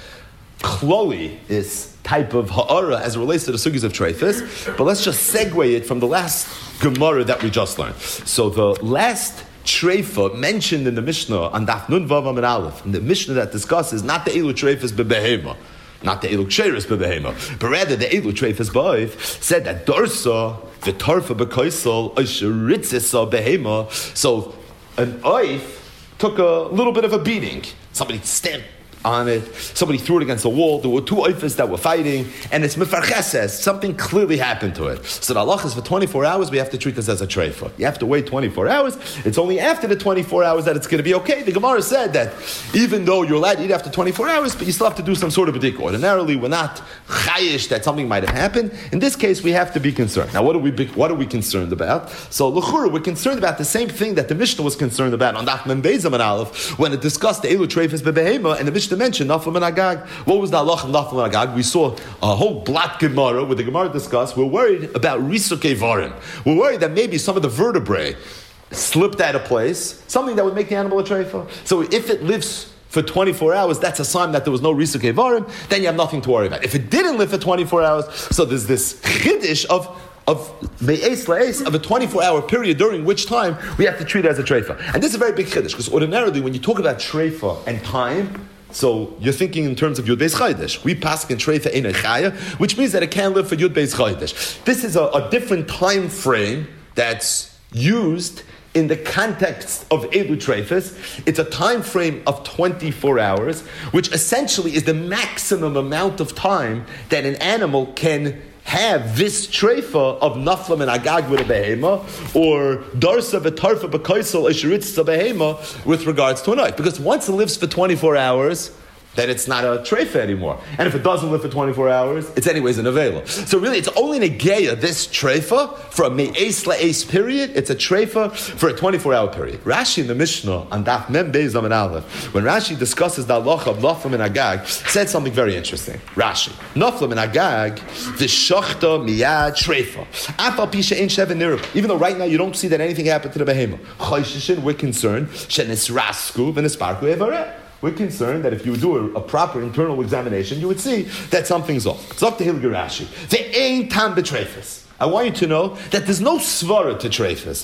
kloli, is type of ha'ara as it relates to the sugis of treifas, but let's just segue it from the last Gemara that we just learned. So the last treifa mentioned in the Mishnah on Daf Nun Vav Amud Aleph, and the Mishnah that discusses not the elu treifas bebehema, not the elu ksheris bebehema, but rather the elu treifas ba'if, said that dorsa v'tarfa b'koisel oisheritzisa behema. So an oif took a little bit of a beating. Somebody stamped on it, somebody threw it against the wall, there were two oifas that were fighting, and it's mefarcheses, something clearly happened to it. So the halach is for twenty-four hours, we have to treat this as a treifa. You have to wait twenty-four hours, it's only after the twenty-four hours that it's going to be okay. The Gemara said that even though you're allowed to eat after twenty-four hours, but you still have to do some sort of bedika. Ordinarily, we're not chayish that something might have happened. In this case, we have to be concerned. Now, what are we what are we concerned about? So, l'chura, we're concerned about the same thing that the Mishnah was concerned about on Daf Mem Beis Amud Aleph when it discussed the elu treifas bebehema, and the Mishnah mentioned Nafla min Hagag. What was the halach of Nafla min Hagag? We saw a whole black Gemara where the Gemara discussed. We're worried about risukei varim. We're worried that maybe some of the vertebrae slipped out of place, something that would make the animal a treifa. So if it lives for twenty-four hours, that's a sign that there was no risukei varim. Then you have nothing to worry about. If it didn't live for twenty-four hours, so there's this chiddush of of me'es la'es, of a twenty-four hour period during which time we have to treat it as a treifa. And this is a very big chiddush, because ordinarily when you talk about treifa and time, so you're thinking in terms of Yud Beis Chodesh. We pass in treifa ein chaya, which means that it can't live for Yud Beis Chodesh. This is a, a different time frame that's used in the context of Elu Treifas. It's a time frame of twenty-four hours, which essentially is the maximum amount of time that an animal can have this treifa of nafla min Hagag with a behema, or darsa v'tarfa b'koisel esheritza behema with regards to a knife. Because once it lives for twenty-four hours, then it's not a treifa anymore. And if it doesn't live for twenty-four hours, it's anyways an avela. So really, it's only negeya, this treifa, for a me'es la'es period. It's a treifa for a twenty-four hour period. Rashi in the Mishnah, on Daf Mem Beis Amud Aleph, when Rashi discusses the halacha of nafla min Hagag, said something very interesting. Rashi, nafla min Hagag, v'shachta miyad treifa. Afal pisha ein sheven nirub. Even though right now you don't see that anything happened to the behema. Chayshishin, we're concerned, shenisrasku v'nisparku evareh. We're concerned that if you do a, a proper internal examination, you would see that something's off. It's up to Hilger Rashi. There ain't tam b'treifas. I want you to know that there's no svara to treifas.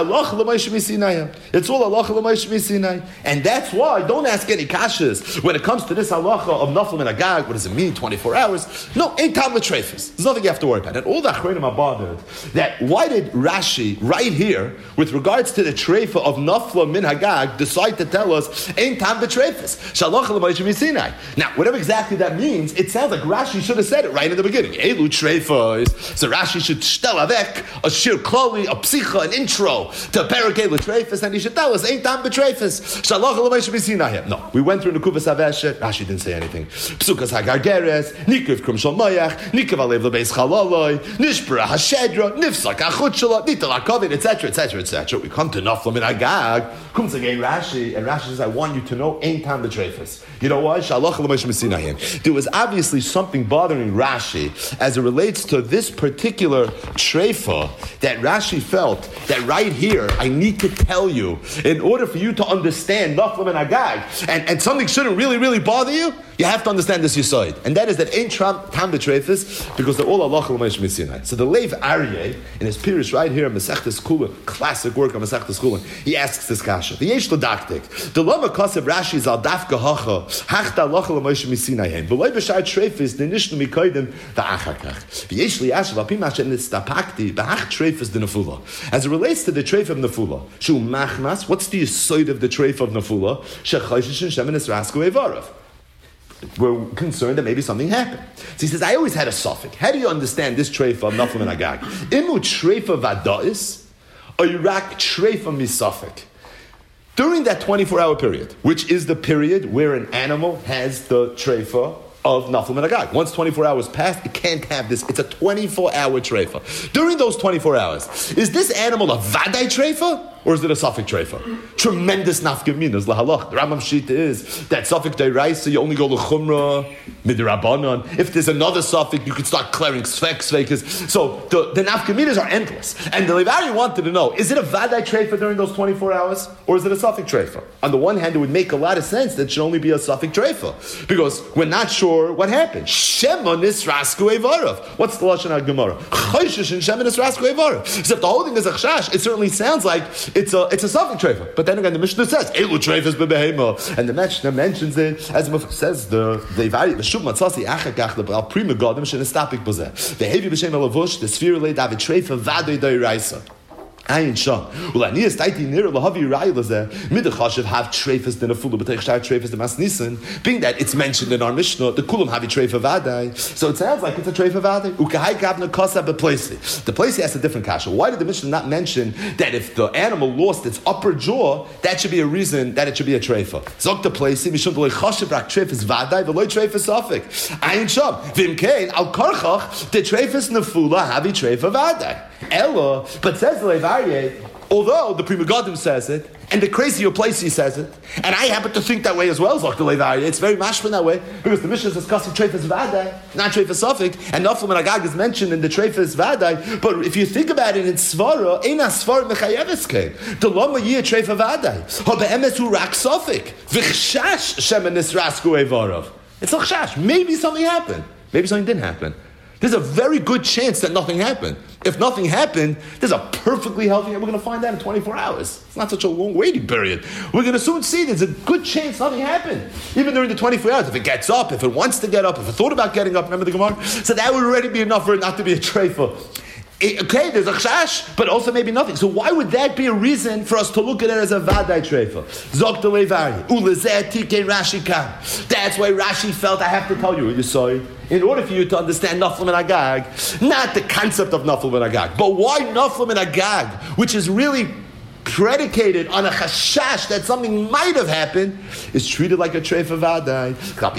It's all halacha l'moshe misinai. And that's why, don't ask any kashas when it comes to this halacha of nafla min Hagag. What does it mean, twenty-four hours? No, ain't tam b'treifas. There's nothing you have to worry about. And all the achronim are bothered that why did Rashi, right here, with regards to the treifa of nafla min Hagag, decide to tell us, ain't tam b'treifas. Shalacha l'moshe misinai. Now, whatever exactly that means, it sounds like Rashi should have said it right in the beginning. Elu treifas. So Rashi should shtel avek a shir kloli, a psicha, an intro to Perikei l'treifas, and he should tell us, ain't tam b'treifas. Shalach l'moshe misinai. No, we went through Nekuvas Haveshet. Rashi didn't say anything. Psukas hagargeres, nikav krum shal mayach, nikav alev lebeis chalaloi, nishbra hashedra, nifsak achut shala, nital hakovit, et cetera, et cetera, et cetera. We come to nafla min Hagag. Comes again Rashi, and Rashi says, I want you to know, ain't tam b'treifas. You know why? Shalach l'moshe misinai. There was obviously something bothering Rashi as it relates to this particular treifa that Rashi felt that right here I need to tell you in order for you to understand nafla min Hagag, and, and something shouldn't really really bother you. You have to understand this yesod, and that is that ain't tam b'treifas because they're all halacha l'moshe misinai. So the Leiv Aryeh in his Pirush right here in Masechtas Kulin, classic work on Masechtas Kulin, he asks this kasha. The yesh l'daktik. The lama kasev Rashi is al dafka hacha hachta halacha l'moshe misinai hen. V'loy b'shar treifas the nishnu mikoydim the achakach. The yesh li'ashav al pi mashen nistapakti b'ach treifas the nefula. As it relates to the treif of nefula, shu machmas. What's the yesod of the treif of nefula? Shechayishin shemen esrasku evarav. were concerned that maybe something happened. So he says, I always had a suffix. How do you understand this treifa of Naflam and Agag? Imu treifa vada'is, or Irak treifa misafik. During that twenty-four hour period, which is the period where an animal has the treifa of Naflam and Agag. Once twenty-four hours passed, it can't have this. It's a twenty-four hour treifa. During those twenty-four hours, is this animal a vadai treifa? Or is it a suffix treifa? Tremendous nafkaminas, lahalach. The Rambam Shita is that suffix deiraisa, you only go l'chumra, midrabanan. If there's another suffix, you could start clearing svek, svekas. So the, the nafkaminas are endless. And the Levari wanted to know, is it a vadai treifa during those twenty-four hours? Or is it a suffix treifa? On the one hand, it would make a lot of sense that it should only be a suffix treifa. Because we're not sure what happened. Shema nisrasku evarav. What's the Lashon HaGemara? Chayshish and Shema nisrasku evarav. So if the whole thing is a chash, it certainly sounds like It's a it's a suffix treifa, but then again the Mishnah says Elu treifas bebehema, and the Mishnah mentions it as Muf says the the vari the shub matzasi achakach the al prima gadam shenestapik bozeh the heavy b'shem alavush the sphere le david treifa vadei deiraisa. Ayin sham. Well, ani is taiti near lahavi raylaze mid chashav have treifas then a full b'teich shtar treifas the masnissen. Being that it's mentioned in our Mishnah, the kulam havi treifa vadai. So it sounds like it's a treifa vadai. Ukahai gavna kasa beplacey. The place has a different kasha. Why did the Mishnah not mention that if the animal lost its upper jaw, that should be a reason that it should be a treifa? Zok the place mishum the chashav rak treifas vadai the loy treifas safik. Ayin sham. Vimkein al karchach the treifas nefula havi treifa vadai. Ella, but says the Levarie, although the Prima Godim says it, and the crazier place he says it, and I happen to think that way as well, Zok the Levarie, it's very mashman that way, because the Mishnah is discussing Treifas Vadai, not Treifas Safik, and Naflam and Agag is mentioned in the Treifas Vadai, but if you think about it in Svara, Eina Svara Mechayeves came, the Lama Yeh Treifa Vadai, Ha Be'emes Hu Rak Safik, V'chshash Shema Nisrasku Evarav. It's a chash. Maybe something happened. Maybe something didn't happen. There's a very good chance that nothing happened. If nothing happened, there's a perfectly healthy, we're going to find that in twenty-four hours. It's not such a long waiting period. We're going to soon see there's a good chance nothing happened. Even during the twenty-four hours, if it gets up, if it wants to get up, if it thought about getting up, remember the Gemara? So that would already be enough for it not to be a treifa. Okay, there's a chash, but also maybe nothing. So why would that be a reason for us to look at it as a vadai treifa? Zok the levari, ulezeh tike Rashi kam. That's why Rashi felt I have to tell you, you saw in order for you to understand Naflam and Agag, not the concept of Naflam and Agag, but why Naflam and Agag, which is really predicated on a chashash that something might have happened, is treated like a treifa vadai.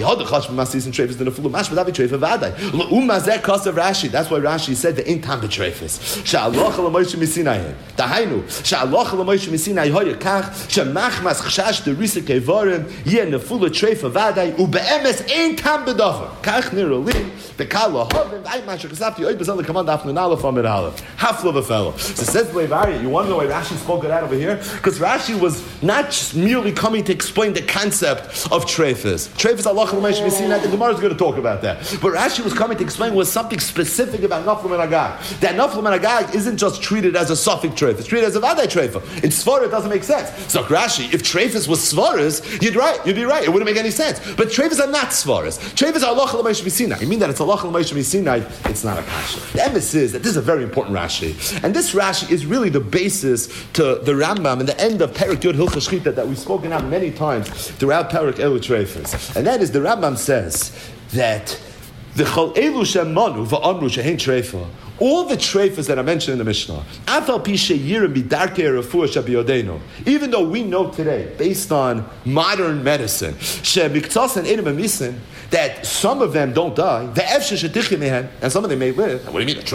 That's why Rashi said the intam betreifas. Sha'aloch l'moishe misinayim. Dahainu sha'aloch l'moishe misinayim hoyer kach shemachmas chashash derisa kevarim yeh nefula treifa vadai ubeemes intam bedover. Kach nirolin bekala hovim v'aymasher kasafti oy bezal l'kamand afnan aleph amid aleph hafla v'fellow. So says Levari, you want to know why Rashi spoke it out over here? Because Rashi was not just merely coming to explain the concept of treifas. Treifas Allah l'moishe misinayim. The Gemara is going to talk about that. But Rashi was coming to explain was something specific about Naflam and Agag. That Naflam and Agag isn't just treated as a suffix treifa, it's treated as a vadai treifa. In Svara, it doesn't make sense. So Rashi, if treifas was Svaras, you'd right, you'd be right. It wouldn't make any sense. But treifas are not Svaras. Treifas are Allah l'moishe misinayim. You mean that it's Allah l'moishe misinayim? It's not a kasha. The emes is that this is a very important Rashi, and this Rashi is really the basis to the Rambam and the end of Perek Yud Hilchos Shchita that we've spoken out many times throughout Perek Elu Treifas. And that is the Rambam says that the Chol Elu Shemanu va'amru shehein treifa, all the treifas that I mentioned in the Mishnah, even though we know today, based on modern medicine, that some of them don't die, and some of them may live. What do you mean?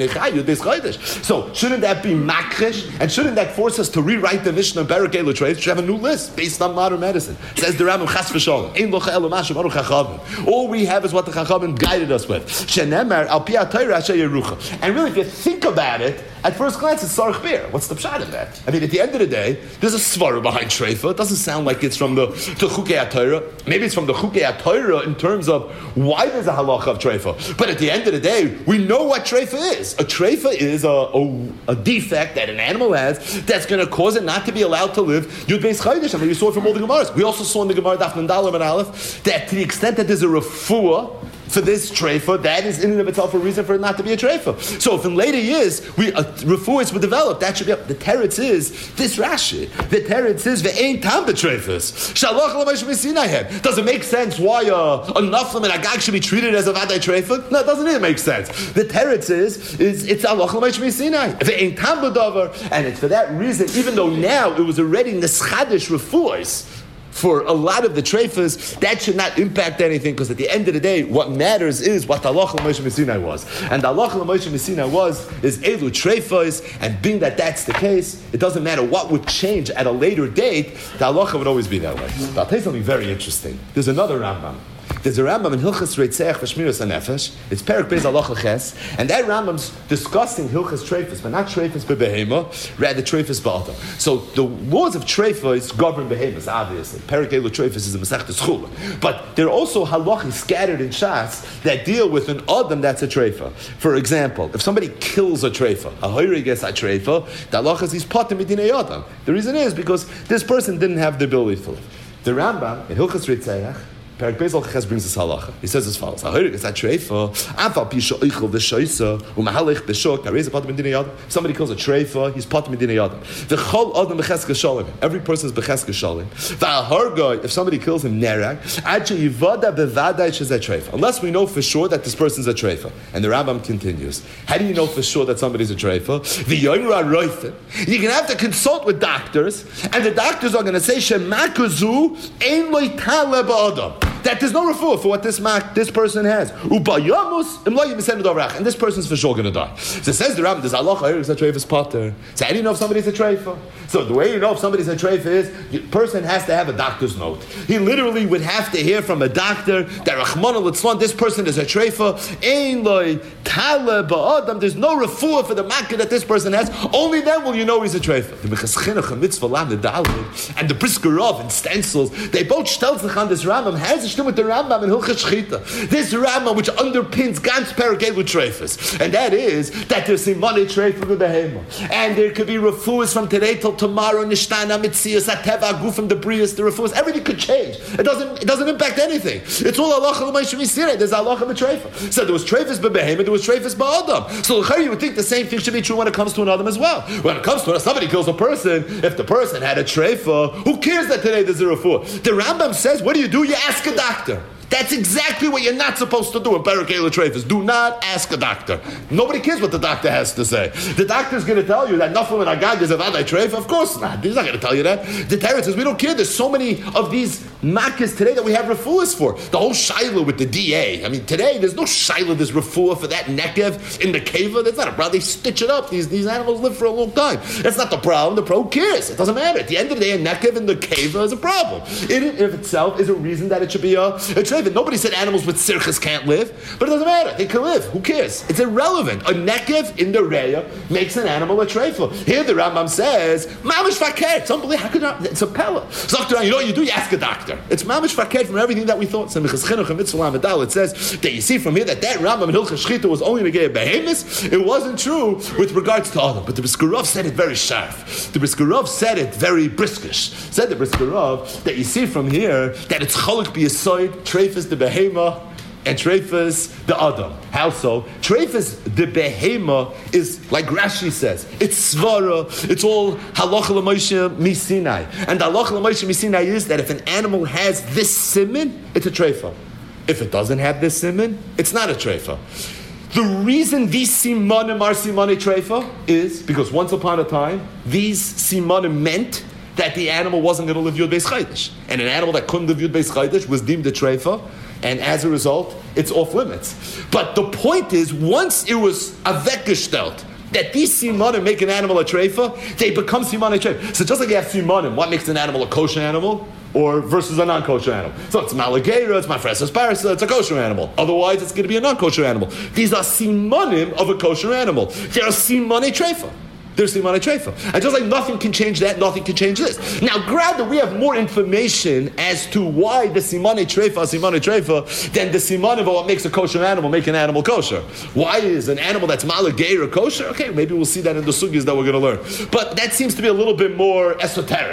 So shouldn't that be makrish? And shouldn't that force us to rewrite the Mishnah Perek Elu Treifas to have a new list based on modern medicine? Says the Rambam Chas v'Shalom. All we have is what the Chachamim guided us with. And really, if you think about it, at first glance, it's Sarach Bir. What's the pshat in that? I mean, at the end of the day, there's a svara behind Treifa. It doesn't sound like it's from the, the Chukei HaTorah. Maybe it's from the Chukei HaTorah in terms of why there's a halacha of Treifa. But at the end of the day, we know what Treifa is. A Treifa is a, a, a defect that an animal has that's going to cause it not to be allowed to live. Yud Beis Chaydish. I mean, we saw it from all the Gemaras. We also saw in the Gemara Daf Nun Dalet and Aleph that to the extent that there's a refuah for this treifa, that is in and of itself a reason for it not to be a treifa. So if in later years we uh, refuahs were developed, that should be the teretz is this Rashi. The teretz is ve'ein tam b'treifas. Shalach l'Moshe Sinai. Does it make sense why uh, a naflam and agag should be treated as a vaday treifa? No, it doesn't even make sense. The teretz is is it's alach l'Moshe Sinai. Ve'ein tam b'davar, and it's for that reason. Even though now it was already neschadish refuahs for a lot of the treifas, that should not impact anything, because at the end of the day, what matters is what the halacha l'Moshe Sinai was. And the halacha l'Moshe Sinai was, is elu treifas, and being that that's the case, it doesn't matter what would change at a later date, the halacha would always be that way. But I'll tell you something very interesting. There's another Rambam. There's a Rambam in Hilchas Reitzach V'Shmiras HaNefesh. It's Perek Beis Halacha Ches, and that Rambam's discussing Hilchas Treifas, but not Treifas b'Behema, rather Treifas b'Adam. So the laws of Treifas govern Behemas, obviously. Perek Elu Treifas is a Masechtas Chula. But there are also halachas scattered in Shas that deal with an Adam that's a Treifa. For example, if somebody kills a Treifa, a Hoyri gets a Treifa, the halachas is Patim Midinei Adam. The reason is because this person didn't have the ability to live. The Rambam in Hilchas Reitzach, Perek Beis Halacha Ches brings this halacha. He says as follows: If somebody kills a treifa, he's patim midinei yadam. V'chol adam b'cheska shalim. Every person is b'cheska shalim. V'ahargai, if somebody kills him nerag, ad sheyivada bevadai shezeh treifa. Unless we know for sure that this person's a treifa. And the Rambam continues: how do you know for sure that somebody's a treifa? V'yoyra roifen. You're going to have to consult with doctors, and the doctors are going to say shemakuzu ein loy taleh ba'adam. That there's no refuah for what this mak, this person has. And this person's for sure going to die. So it says the Rambam, there's Allah is a treifas pater. So how do you know if somebody's a treifa? So the way you know if somebody's a treifa is, the person has to have a doctor's note. He literally would have to hear from a doctor that Rahman al-Litzlan, this person is a treifa. Ein loy taleh ba'adam. There's no refuah for the makkah that this person has. Only then will you know he's a treifa. The Mechas Chinuch and Mitzvah Lam, the Daled, and the Brisker Rav and stencils, they both stelzach on this Rambam. Has with the Rambam in Hilchas Shchita. This Rambam which underpins Gans Perek Elu Treifas, and that is that there's Simone Treifa B'Behema, and there could be refuahs from today till tomorrow. Nishtana Mitzias Ateva Agu from the Brias, the refuahs, everything could change. It doesn't. It doesn't impact anything. It's all Allah L'Moshe Sinai. There's Allah B'Treifa. So there was Treifas B'Behema, there was Treifas B'Adam. So you would think the same thing should be true when it comes to an Adam as well. When it comes to somebody kills a person, if the person had a Treifa, who cares that today there's a refuah? The Rambam says, what do you do? You ask a doctor. That's exactly what you're not supposed to do in Perek Elu Treifas. Do not ask a doctor. Nobody cares what the doctor has to say. The doctor's going to tell you that Naflam and Agag is a Vaday Treifa? Of course not. He's not going to tell you that. The Teretz says, we don't care. There's so many of these makkahs today that we have refuahs for. The whole shaila with the D A. I mean, today, there's no shaila, there's refuah for that nekev in the keva. That's not a problem. They stitch it up. These, these animals live for a long time. That's not the problem. The pro cares. It doesn't matter. At the end of the day, a nekev in the keva is a problem. It in of itself is a reason that it should be a, a treifa. Nobody said animals with sirchas can't live, but it doesn't matter. They can live. Who cares? It's irrelevant. A nekev in the reya makes an animal a treifa. Here the Rambam says, mamish fakir. It's unbelievable. How could not? It's a pella. So you know what you do? You ask a doctor. It's mamish fakir from everything that we thought. So Mechas Chinuch and Mitzvah Lamed, it says that you see from here that that Rambam in Hilchas Shchita was only negei behemis. It wasn't true with regards to Adam, but the Brisker Rav said it very sharp. The Brisker Rav said it very briskish. Said the Brisker Rav that you see from here that it's cholok b'yasoid treifas the behema and treifas the Adam. How so? Treifas the behema is like Rashi says. It's svara. It's all halacha l'Moshe misinai. And the halacha l'Moshe misinai is that if an animal has this siman, it's a treifa. If it doesn't have this siman, it's not a treifa. The reason these simanim are simanei treifa is because once upon a time, these simanim meant that the animal wasn't going to live Yud Beis Chaydish. And an animal that couldn't live Yud Beis Chaydish was deemed a treifa, and as a result, it's off limits. But the point is, once it was avek gestelt, that these simanim make an animal a treifa, they become simanei treifa. So just like you have simanim, what makes an animal a kosher animal? Or versus a non-kosher animal. So it's malagera, it's mafresas parasa, it's a kosher animal. Otherwise, it's going to be a non-kosher animal. These are simanim of a kosher animal. They are simanei treifa. They're simanei treifa. And just like nothing can change that, nothing can change this. Now, granted, we have more information as to why the simanei treifa is simanei treifa than the simanim of what makes a kosher animal make an animal kosher. Why is an animal that's malagera kosher? Okay, maybe we'll see that in the sugyas that we're going to learn. But that seems to be a little bit more esoteric.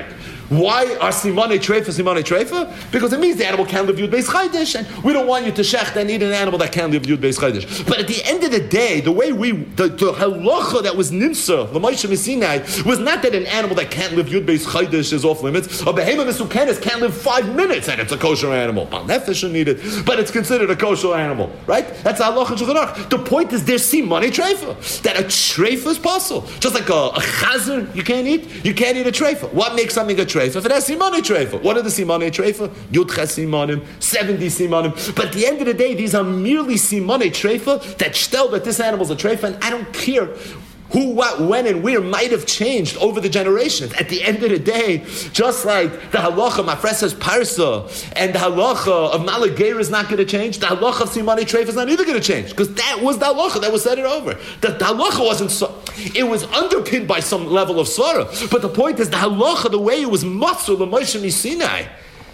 Why are simone treifa simone treifa? Because it means the animal can't live yud beis chaydish, and we don't want you to shech and eat an animal that can't live yud beis chaydish. But at the end of the day, the way we, the, the halacha that was nimsa, the Moshe Messinai, was not that an animal that can't live yud beis chaydish is off limits. A behemoth mesukenes can't live five minutes and it's a kosher animal. Bal nefesh shouldn't eat it, but it's considered a kosher animal, right? That's halacha in Shulchan Aruch. The point is there's simone treifa, that a treifa is possible. Just like a, a chazer you can't eat, you can't eat a treifa. What makes something a treifa? If it has simone treifa. What are the simone treifa? Yud ches simonim, seventy simonim. But at the end of the day, these are merely simone treifa that stel that this animal's a treifa, and I don't care who, what, when, and where might have changed over the generations. At the end of the day, just like the halacha of Mafresa's Parsa and the halacha of Malageir is not going to change, the halacha of Simone Treif is not either going to change, because that was the halacha that was set it over. The, the halacha wasn't so, it was underpinned by some level of svara, but the point is the halacha, the way it was matzur l'Moshe Sinai,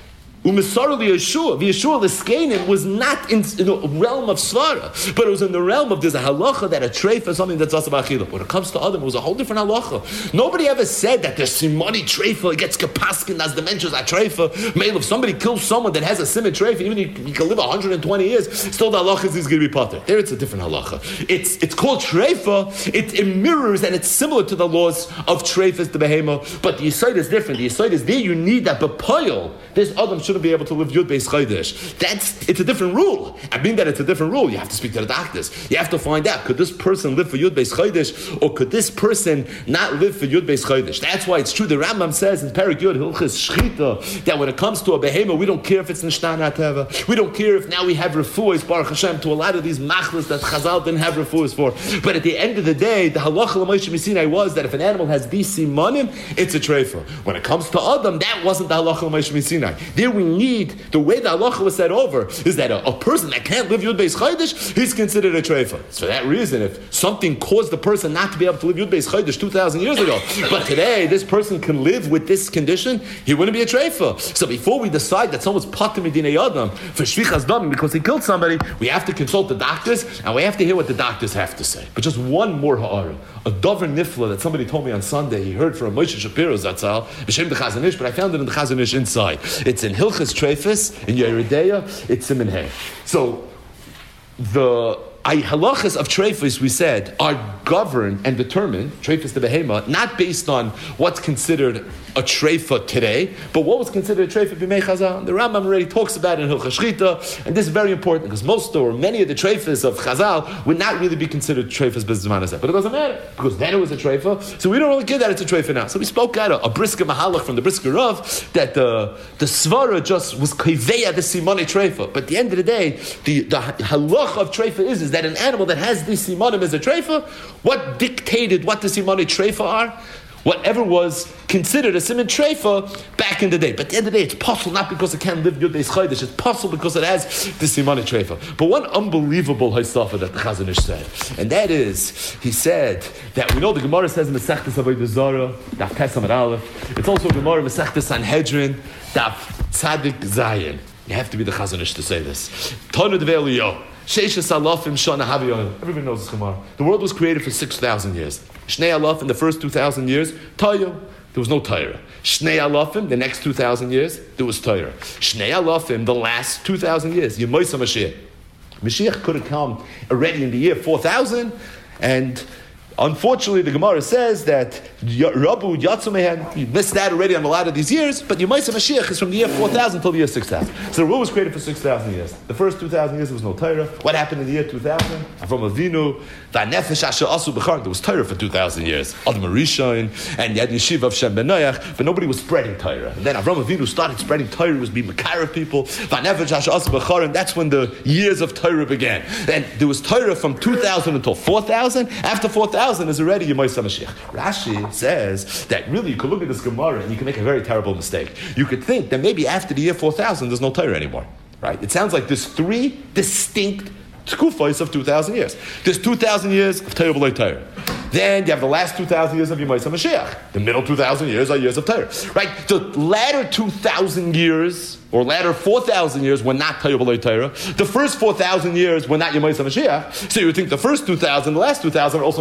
Umisar the Yeshua, the Yeshua Liskenim was not in, in the realm of svara, but it was in the realm of there's a halacha that a treif is something that's asab achila. When it comes to Adam, it was a whole different halacha. Nobody ever said that there's simoni treifa, it gets kapaskin as the mentions a treifa. Male, if somebody kills someone that has a simon treifa, even if he can live one hundred twenty years, still the halacha is he's going to be potter. There it's a different halacha. It's it's called treifa, it, it mirrors and it's similar to the laws of treifas, the behemoth, but the yesod is different. The yesod is there, you need that bepoil. This Adam shouldn't be able to live Yud Beis Chaydish. That's, it's a different rule. I mean that it's a different rule. You have to speak to the doctors. You have to find out, could this person live for Yud Beis Chaydish, or could this person not live for Yud Beis Chaydish? That's why it's true. The Rambam says in Perek Yud Hilchos Shchita that when it comes to a behemoth, we don't care if it's Nishtan Hateva. We don't care if now we have refuahs, Baruch Hashem, to a lot of these machlas that Chazal didn't have refuahs for. But at the end of the day, the halacha l'Moshe Sinai was that if an animal has these simanim, it's a treifa. When it comes to Adam, that wasn't the halacha l'Moshe Sinai. There we need, the way the halacha was set over, is that a, a person that can't live Yud Beis Chaydish, he's considered a treifa. So for that reason, if something caused the person not to be able to live Yud Beis Chaydish two thousand years ago, but today this person can live with this condition, he wouldn't be a treifa. So before we decide that someone's patur midinei Adam for shvichas damim because he killed somebody, we have to consult the doctors and we have to hear what the doctors have to say. But just one more ha'ara, a davar nifla that somebody told me on Sunday. He heard from Moshe Shapiro Zatzal b'shem the Chazon Ish, but I found it in the Chazon Ish inside. It's in Hilchos Treifas in Yeridea. It's Siman Hey. So the I, halachas of treifas, we said, are governed and determined, treifas the behema, not based on what's considered a treifa today, but what was considered a treifa b'mei Chazal. The Rambam already talks about it in Hilchos Shchita, and this is very important because most or many of the treifas of Chazal would not really be considered treifas b'zman hazeh. But it doesn't matter because then it was a treifa, so we don't really care that it's a treifa now. So we spoke out a, a brisker mahalach from the brisker Rav that the the svara just was kaiveya the simone treifa. But at the end of the day, the the halach of treifa is is that an animal that has these simonim is a treifa. What dictated what the simone treifa are? Whatever was considered a simon treifa back in the day. But at the end of the day, it's possible not because it can't live Yud Beis Chaydish. It's possible because it has the simon treifa. But one unbelievable haystafa that the Chazon Ish said, and that is, he said that we know the Gemara says in Masechtas Avodah Zarah, Daf Tesam and Aleph. It's also a Gemara in Masechtas Sanhedrin, Daf Tzadik Zayin. You have to be the Chazon Ish to say this. Tonu Devei Eliyahu. Everybody knows this Gemara. The world was created for six thousand years. Shnei alafim, the first two thousand years, Tayo, there was no Torah. Shnei alafim, the next two thousand years, there was Torah. Shnei alafim, the last two thousand years, Yemoisa Mashiach. Mashiach could have come already in the year four thousand, and unfortunately, the Gemara says that Rabu Yatzumehen, you missed that already on a lot of these years, but Yemaisa Mashiach is from the year four thousand until the year six thousand. So the world was created for six thousand years. The first two thousand years there was no Torah. What happened in the year two thousand? Avram Avinu, V'anefesh asher asu b'char, there was Torah for two thousand years. Adam Rishon, and Yad Yeshiva of Shem Ben Noach, but nobody was spreading Torah. And then Avram Avinu started spreading Torah, was being Makar of people, V'anefesh asher asu b'char, and that's when the years of Torah began. And there was Torah from two thousand until four thousand. After four thousand is already Yemaisa Mashiach. Rashi says that really you could look at this Gemara and you can make a very terrible mistake. You could think that maybe after the year four thousand there's no Torah anymore. Right? It sounds like there's three distinct tkufos of two thousand years. There's two thousand years of Torah b'lei Torah. Then you have the last two thousand years of Yemaisa Mashiach. The middle two thousand years are years of Torah. Right? The latter two thousand years, or latter four thousand years, were not Torah b'lei Torah. The first four thousand years were not Yemaisa Mashiach. So you would think the first two thousand, the last two thousand are also not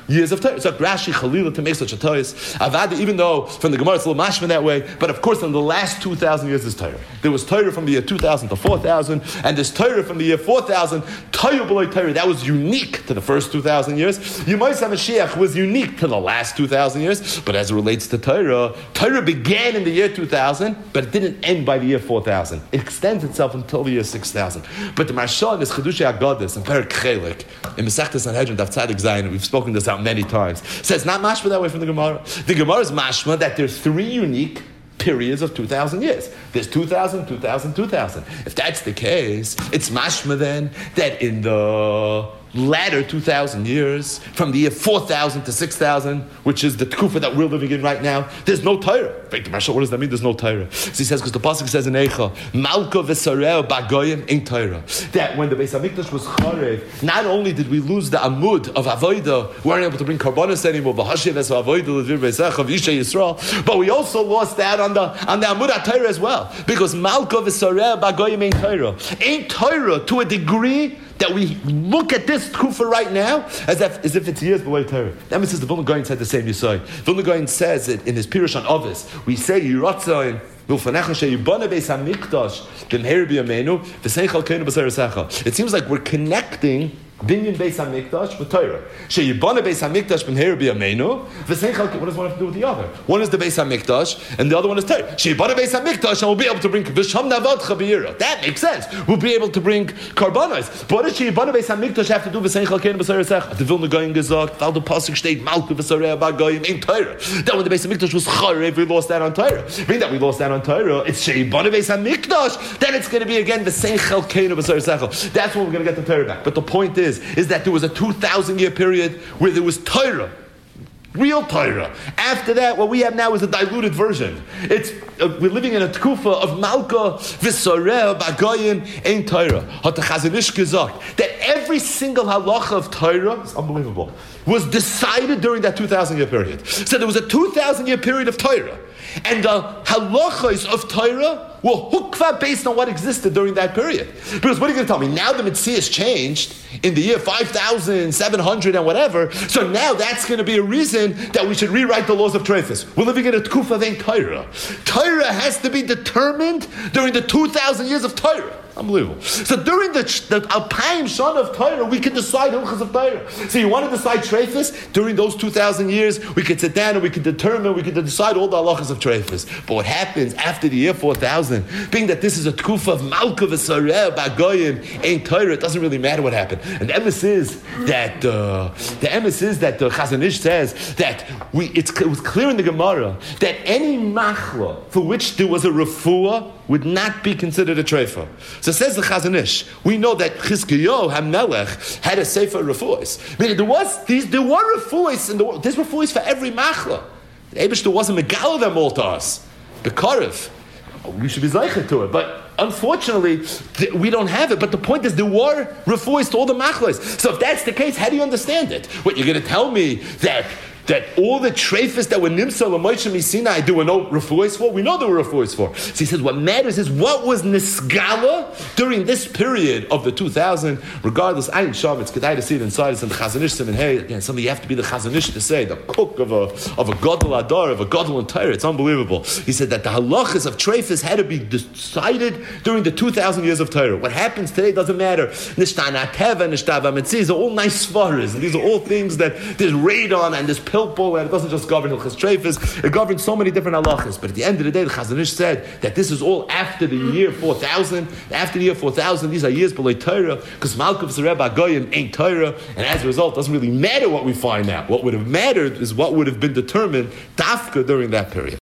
years of Torah. So Rashi Chalila to make such a Torah. Avada, even though from the Gemara it's a little mashma that way, but of course in the last two thousand years is Torah. There was Torah from the year two thousand to four thousand, and this Torah from the year four thousand, Torah below Torah, that was unique to the first two thousand years. Yemais HaMashiach was unique to the last two thousand years, but as it relates to Torah, Torah began in the year two thousand, but it didn't end by the year four thousand. It extends itself until the year six thousand. But the Maharsha in this Chiddushei HaGados, and Perek Chelik, in Masechtas Sanhedrin, Daf Tzadik Zayin, we've spoken this out many times, says not mashma that way from the Gemara. The Gemara is mashma that there's three unique periods of two thousand years. There's two thousand, two thousand, two thousand. If that's the case, it's mashma then that in the latter two thousand years, from the year four thousand to six thousand, which is the tkufa that we're living in right now, there's no Torah. What does that mean, there's no Torah? So he says, because the pasuk says in Eicha, Malka v'sareo b'goyim in Torah, that when the Beis HaMikdash was charev, not only did we lose the amud of avodah, we weren't able to bring karbanos anymore, v'hashiv es avodah l'vir b'esecha v'yisha Yisrael, but we also lost that on the on the amud HaTorah as well, because Malka v'sareo b'goyim in Torah, in Torah to a degree that we look at this tkufa right now as if, as if it's years below Torah. That means the Vilna Gaon said the same Yisai. Vilna Gaon says it in his Pirush on Ovis. We say Yiratzayin Vilfanecha sheyibana beis hamikdash b'mher b'yameinu v'sein chalkeinu b'sayir secha. It seems like we're connecting Binyan Beis HaMikdash with Torah. Sheyibana Beis HaMikdash b'mher b'yameinu v'sein chalkeinu. What does one have to do with the other? One is the Beis HaMikdash and the other one is Torah. Sheyibana Beis HaMikdash and we'll be able to bring v'sham navadcha b'yira. That makes sense. We'll be able to bring karbanos. But what does Sheyibana Beis HaMikdash have to do with v'sein chalkeinu b'sayir secha? The Vilna Gaon gesagt, val the pasuk steht Malku v'sarei b'goyim in Torah. That when the Beis HaMikdash was charev, we lost that on Torah. Being that we lost that on Torah, it's Sheyibana Beis HaMikdash. Then it's going to be again v'sein chalkeinu b'sayir secha. That's when we're going to get the Torah back. But the point is, is that there was a two thousand year period where there was Torah, real Torah. After that, what we have now is a diluted version. It's uh, we're living in a tkufa of Malka v'sareh b'goyim ein Torah. Hat the Chazon Ish gesagt that every single halacha of Torah is unbelievable, was decided during that two thousand year period. So there was a two thousand year period of Torah, and the halachas of Torah were hukva based on what existed during that period. Because what are you going to tell me? Now the Mitzvah has changed in the year five thousand seven hundred and whatever, so now that's going to be a reason that we should rewrite the laws of Treifus. We're living in a tkufa of ein Torah. Torah has to be determined during the two thousand years of Torah. Unbelievable. So during the, the Alpayim Shana of Torah, we can decide Hilchas of Torah. So you want to decide Treifus? During those two thousand years, we could sit down and we could determine, we could decide all the halachas of Treifus. But what happens after the year four thousand, being that this is a tkufa of Malka v'sareh b'goyim ein Torah, it doesn't really matter what happened. And the emes is that uh, the emes is that the Chazon Ish says that we it's, it was clear in the Gemara that any machla for which there was a refuah would not be considered a treifa. So says the Chazon Ish, we know that Chizkiyahu HaMelech had a sefer refuahs. Meaning there was these there were refuahs in the world. There's refuahs for every machla. The Eibishter wasn't megala them all to us. The Karev, we should be zeicher to it, but unfortunately, th- we don't have it. But the point is, there were refuahs to all the machlas. So if that's the case, how do you understand it? What, you're going to tell me that that all the treifas that were nimsa l'moishe misinai there were no refuahs for? We know there were refuahs for. So he says, what matters is what was nisgala during this period of the two thousand. Regardless, I ain't sure it's kedai to see it inside. It's in the Chazon Ish Siman Hey. Again, something you have to be the Chazon Ish to say, the cook of a of a gadol adar, of a gadol and Torah. It's unbelievable. He said that the halachas of treifas had to be decided during the two thousand years of Torah. What happens today doesn't matter. Nishtana teva, nishtava mitzvah. These are all nice svaras, and these are all things that there's radon and there's pilpul, and it doesn't just govern Hilchas Treifas, it governs so many different halachas. But at the end of the day, the Chazon Ish said that this is all after the year four thousand. After the year four thousand, these are years below Torah, because Malkav Zereb Agoyim ain't Torah, and as a result, it doesn't really matter what we find out. What would have mattered is what would have been determined dafka during that period.